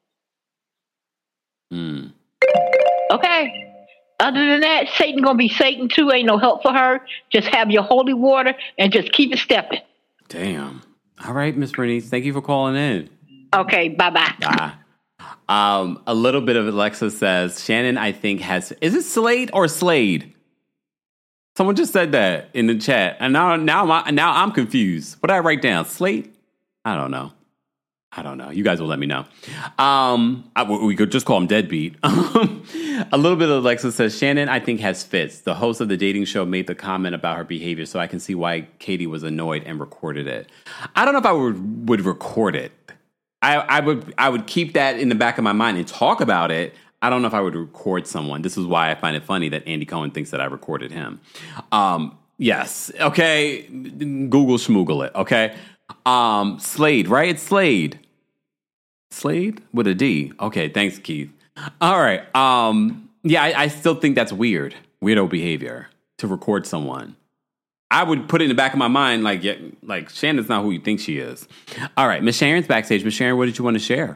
Mm. Okay. Other than that, Satan gonna be Satan too. Ain't no help for her. Just have your holy water and just keep it stepping. Damn. All right, Miss Bernice. Thank you for calling in. Okay. Bye bye. Bye. Um, a little bit of Alexa says Shannon, I think has is it Slade or Slade? Someone just said that in the chat, and now now I'm now I'm confused. What did I write down? Slade? I don't know. I don't know. You guys will let me know. Um, I, we could just call him Deadbeat. A little bit of Alexa says, Shannon, I think, has fits. The host of the dating show made the comment about her behavior, so I can see why Katie was annoyed and recorded it. I don't know if I would, would record it. I, I would I would keep that in the back of my mind and talk about it. I don't know if I would record someone. This is why I find it funny that Andy Cohen thinks that I recorded him. Um, yes. Okay. Google schmoogle it. Okay. Um, Slade, right? It's Slade. Slade with a D. Okay, thanks, Keith. All right. Um, yeah, I, I still think that's weird. Weirdo behavior to record someone. I would put it in the back of my mind, like, yeah, like Shannon's not who you think she is. All right, Miss Sharon's backstage. Miss Sharon, what did you want to share?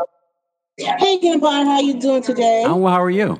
Hey, Gimbon, how you doing today? Oh, well, how are you?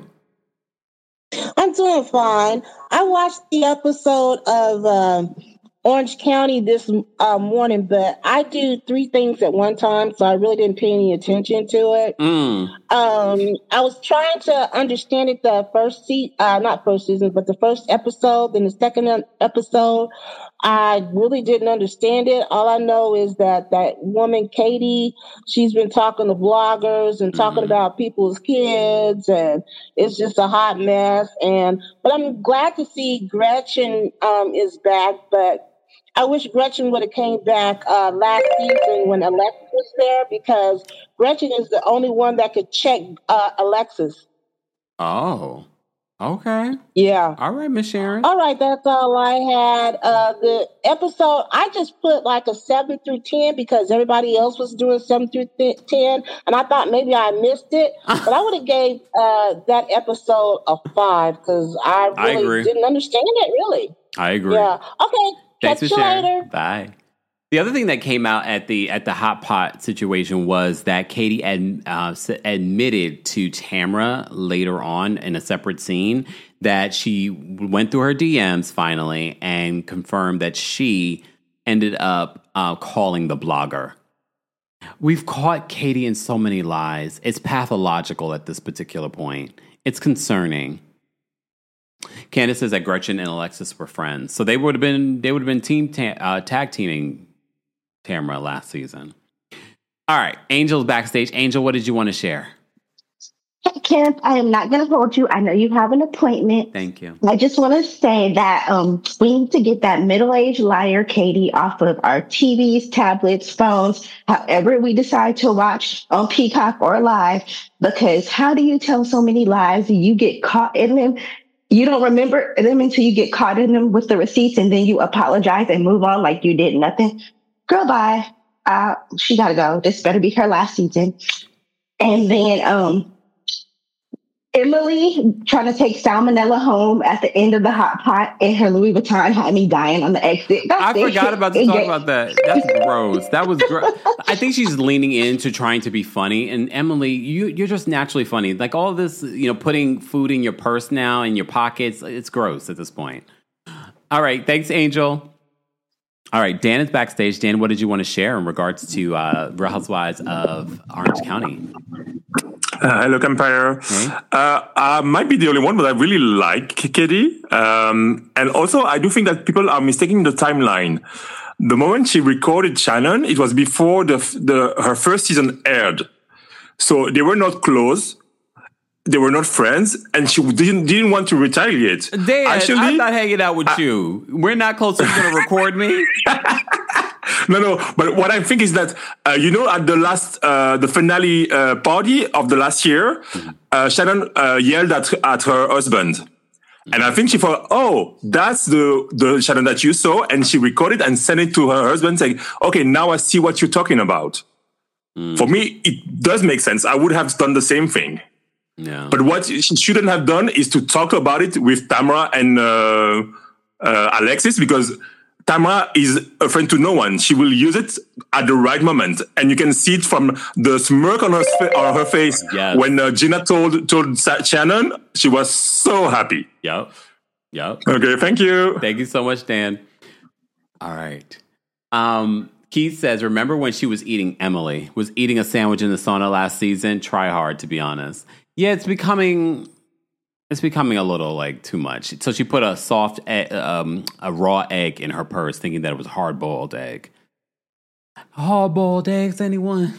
I'm doing fine. I watched the episode of uh, Orange County this uh, morning, but I do three things at one time, so I really didn't pay any attention to it. Mm. Um, I was trying to understand it the first season, uh, not first season, but the first episode, then the second episode. I really didn't understand it. All I know is that that woman, Katie, she's been talking to bloggers and talking Mm. about people's kids, and it's just a hot mess. And but I'm glad to see Gretchen um, is back, but I wish Gretchen would have came back uh, last season when Alexis was there, because Gretchen is the only one that could check uh, Alexis. Oh, okay. Yeah. All right, Miss Sharon. All right, that's all I had. Uh, the episode, I just put like a seven through ten because everybody else was doing seven through th- ten, and I thought maybe I missed it, but I would have gave uh, that episode a five because I I agree. really didn't understand it, really. I agree. Yeah. Okay. Thanks Catch for you sharing. later. Bye. The other thing that came out at the at the hot pot situation was that Katie ad, uh, admitted to Tamra later on in a separate scene that she went through her D Ms finally and confirmed that she ended up uh, calling the blogger. We've caught Katie in so many lies. It's pathological at this particular point. It's concerning. Candace says that Gretchen and Alexis were friends, so they would have been they would have been team ta- uh, tag teaming Tamra last season. All right, Angel's backstage. Angel, what did you want to share? Hey, Kemp, I am not going to hold you. I know you have an appointment. Thank you. I just want to say that um, we need to get that middle-aged liar, Katie, off of our T Vs, tablets, phones, however we decide to watch on Peacock or live, because how do you tell so many lies? You get caught in them. You don't remember them until you get caught in them with the receipts, and then you apologize and move on like you did nothing. Girl, bye. Uh, she got to go. This better be her last season. And then um, Emily trying to take salmonella home at the end of the hot pot in her Louis Vuitton had me dying on the exit. That's I it. forgot about to talk about that. That's gross. That was gross. I think she's leaning into trying to be funny. And Emily, you, you're just naturally funny. Like all this, you know, putting food in your purse now, in your pockets, it's gross at this point. All right. Thanks, Angel. All right. Dan is backstage. Dan, what did you want to share in regards to uh, Real Housewives of Orange County? Uh, hello, Empire. Hey. Uh, I might be the only one, but I really like Katie. Um, and also, I do think that people are mistaking the timeline. The moment she recorded Shannon, it was before the, the her first season aired. So they were not close. They were not friends, and she didn't didn't want to retaliate. Dan, Actually, I'm not hanging out with I, you. We're not close. You're going to record me? No, no. But what I think is that, uh, you know, at the last, uh, the finale uh, party of the last year, uh, Shannon uh, yelled at at her husband. And I think she thought, oh, that's the, the Shannon that you saw. And she recorded and sent it to her husband saying, okay, now I see what you're talking about. Mm. For me, it does make sense. I would have done the same thing. Yeah. But what she shouldn't have done is to talk about it with Tamra and uh, uh, Alexis, because Tamra is a friend to no one. She will use it at the right moment. And you can see it from the smirk on her, on her face. Yes. When uh, Gina told, told Shannon, she was so happy. Yep. Yep. Okay, thank you. Thank you so much, Dan. All right. Um, Keith says, remember when she was eating, Emily, was eating a sandwich in the sauna last season? Try hard, to be honest. Yeah, it's becoming... It's becoming a little like too much. So she put a soft, egg, um, a raw egg in her purse, thinking that it was a hard-boiled egg. Hard-boiled eggs, anyone?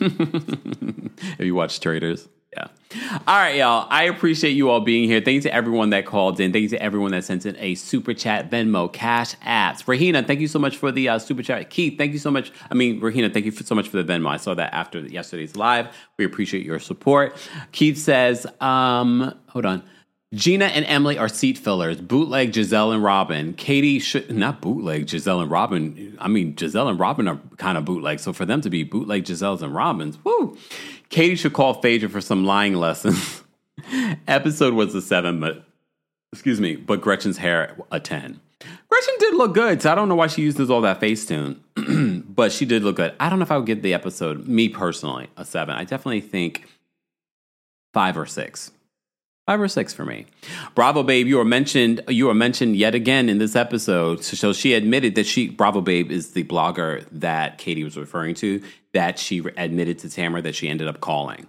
Have you watched Traders? Yeah. All right, y'all. I appreciate you all being here. Thank you to everyone that called in. Thank you to everyone that sent in a super chat, Venmo, Cash Apps. Rahina, thank you so much for the uh, super chat. Keith, thank you so much. I mean, Rahina, thank you for, so much for the Venmo. I saw that after yesterday's live. We appreciate your support. Keith says, um, hold on. Gina and Emily are seat fillers. Bootleg Giselle and Robin. Katie should not bootleg Giselle and Robin. I mean, Giselle and Robin are kind of bootleg. So for them to be bootleg Giselle's and Robin's, woo. Katie should call Phaedra for some lying lessons. Episode was a seven, but excuse me, but Gretchen's hair a ten. Gretchen did look good, so I don't know why she uses all that Facetune, but she did look good. I don't know if I would give the episode, me personally, a seven. I definitely think five or six. Five or six for me. Bravo Babe, you were mentioned. You were mentioned yet again in this episode. So, so she admitted that she, Bravo Babe, is the blogger that Katie was referring to. That she admitted to Tamara that she ended up calling.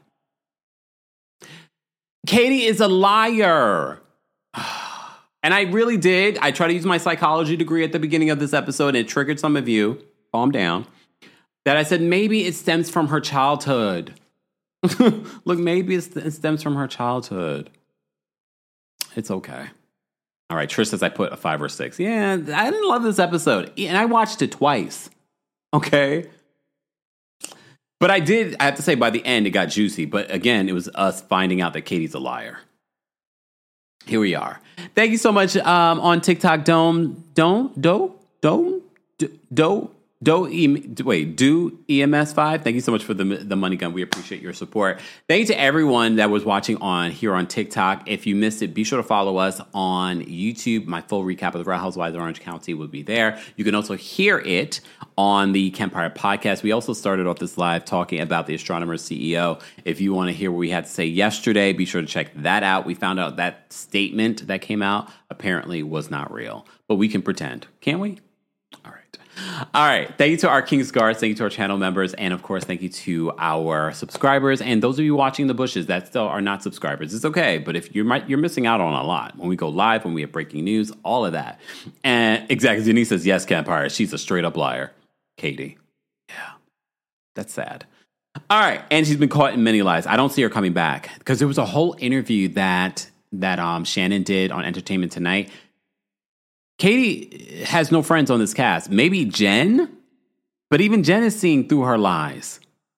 Katie is a liar, and I really did. I tried to use my psychology degree at the beginning of this episode, and it triggered some of you. Calm down. That I said maybe it stems from her childhood. Look, maybe it stems from her childhood. It's okay. All right, Trish says I put a five or six. Yeah, I didn't love this episode. And I watched it twice. Okay? But I did, I have to say, by the end, it got juicy. But again, it was us finding out that Katie's a liar. Here we are. Thank you so much um, on TikTok, Dome, Dome, Do, Dome, Do, Do. Do e, wait, do E M S five. Thank you so much for the the money gun. We appreciate your support. Thank you to everyone that was watching on here on TikTok. If you missed it, be sure to follow us on YouTube. My full recap of the Real Housewives of Orange County will be there. You can also hear it on the Campfire podcast. We also started off this live talking about the Astronomer's C E O. If you want to hear what we had to say yesterday, be sure to check that out. We found out that statement that came out apparently was not real, but we can pretend, can't we? All right. All right. Thank you to our King's Guards. Thank you to our channel members. And, of course, thank you to our subscribers. And those of you watching the bushes that still are not subscribers, it's okay. But if you're, you're missing out on a lot. When we go live, when we have breaking news, all of that. And exactly. Denise says, yes, Campire. She's a straight up liar. Katie. Yeah. That's sad. All right. And she's been caught in many lies. I don't see her coming back. Because there was a whole interview that, that um, Shannon did on Entertainment Tonight. Katie has no friends on this cast. Maybe Jen, but even Jen is seeing through her lies.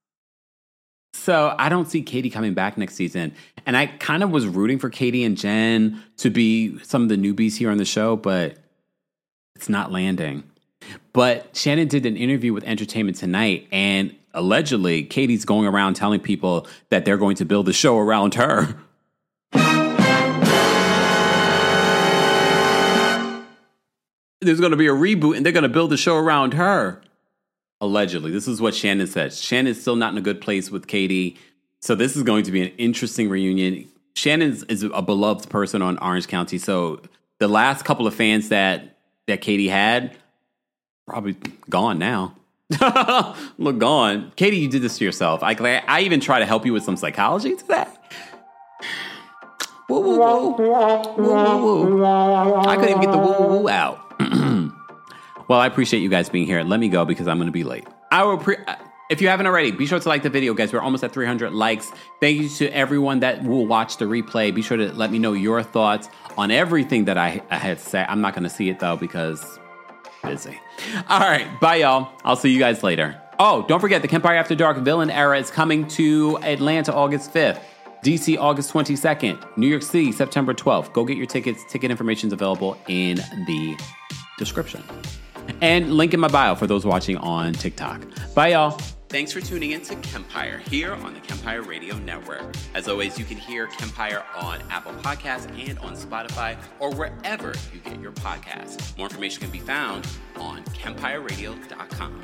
So I don't see Katie coming back next season. And I kind of was rooting for Katie and Jen to be some of the newbies here on the show, but it's not landing. But Shannon did an interview with Entertainment Tonight, and allegedly Katie's going around telling people that they're going to build the show around her. There's going to be a reboot and they're going to build the show around her. Allegedly. This is what Shannon said. Shannon's still not in a good place with Katie. So this is going to be an interesting reunion. Shannon is a beloved person on Orange County. So the last couple of fans that, that Katie had, probably gone now. Look, gone. Katie, you did this to yourself. I, I even try to help you with some psychology to that. Woo, woo, woo. Woo, woo, woo. I couldn't even get the woo, woo, woo out. Well, I appreciate you guys being here. Let me go because I'm going to be late. I will pre- if you haven't already, be sure to like the video, guys. We're almost at three hundred likes. Thank you to everyone that will watch the replay. Be sure to let me know your thoughts on everything that I, I had to say. I'm not going to see it, though, because busy. All right. Bye, y'all. I'll see you guys later. Oh, don't forget, the Kempire After Dark Villain Era is coming to Atlanta August fifth. D C August twenty-second. New York City September twelfth. Go get your tickets. Ticket information is available in the description. And link in my bio for those watching on TikTok. Bye, y'all. Thanks for tuning in to Kempire here on the Kempire Radio Network. As always, you can hear Kempire on Apple Podcasts and on Spotify or wherever you get your podcasts. More information can be found on kempire radio dot com.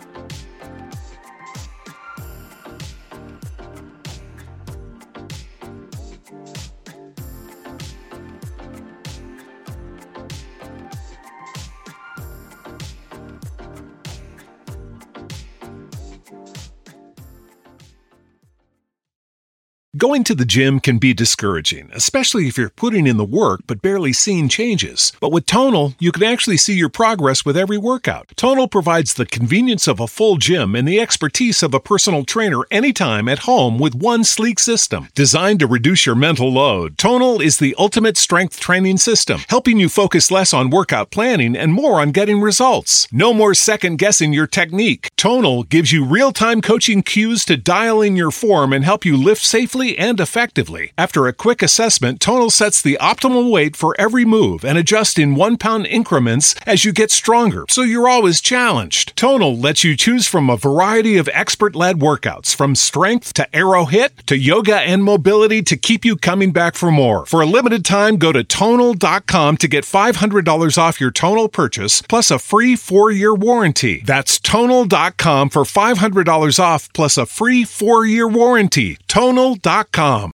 Going to the gym can be discouraging, especially if you're putting in the work but barely seeing changes. But with Tonal, you can actually see your progress with every workout. Tonal provides the convenience of a full gym and the expertise of a personal trainer anytime at home with one sleek system. Designed to reduce your mental load, Tonal is the ultimate strength training system, helping you focus less on workout planning and more on getting results. No more second-guessing your technique. Tonal gives you real-time coaching cues to dial in your form and help you lift safely and effectively. After a quick assessment, Tonal sets the optimal weight for every move and adjusts in one-pound increments as you get stronger, so you're always challenged. Tonal lets you choose from a variety of expert-led workouts, from strength to aero hit to yoga and mobility to keep you coming back for more. For a limited time, go to tonal dot com to get five hundred dollars off your Tonal purchase, plus a free four-year warranty. That's tonal dot com for five hundred dollars off, plus a free four-year warranty. tonal dot com.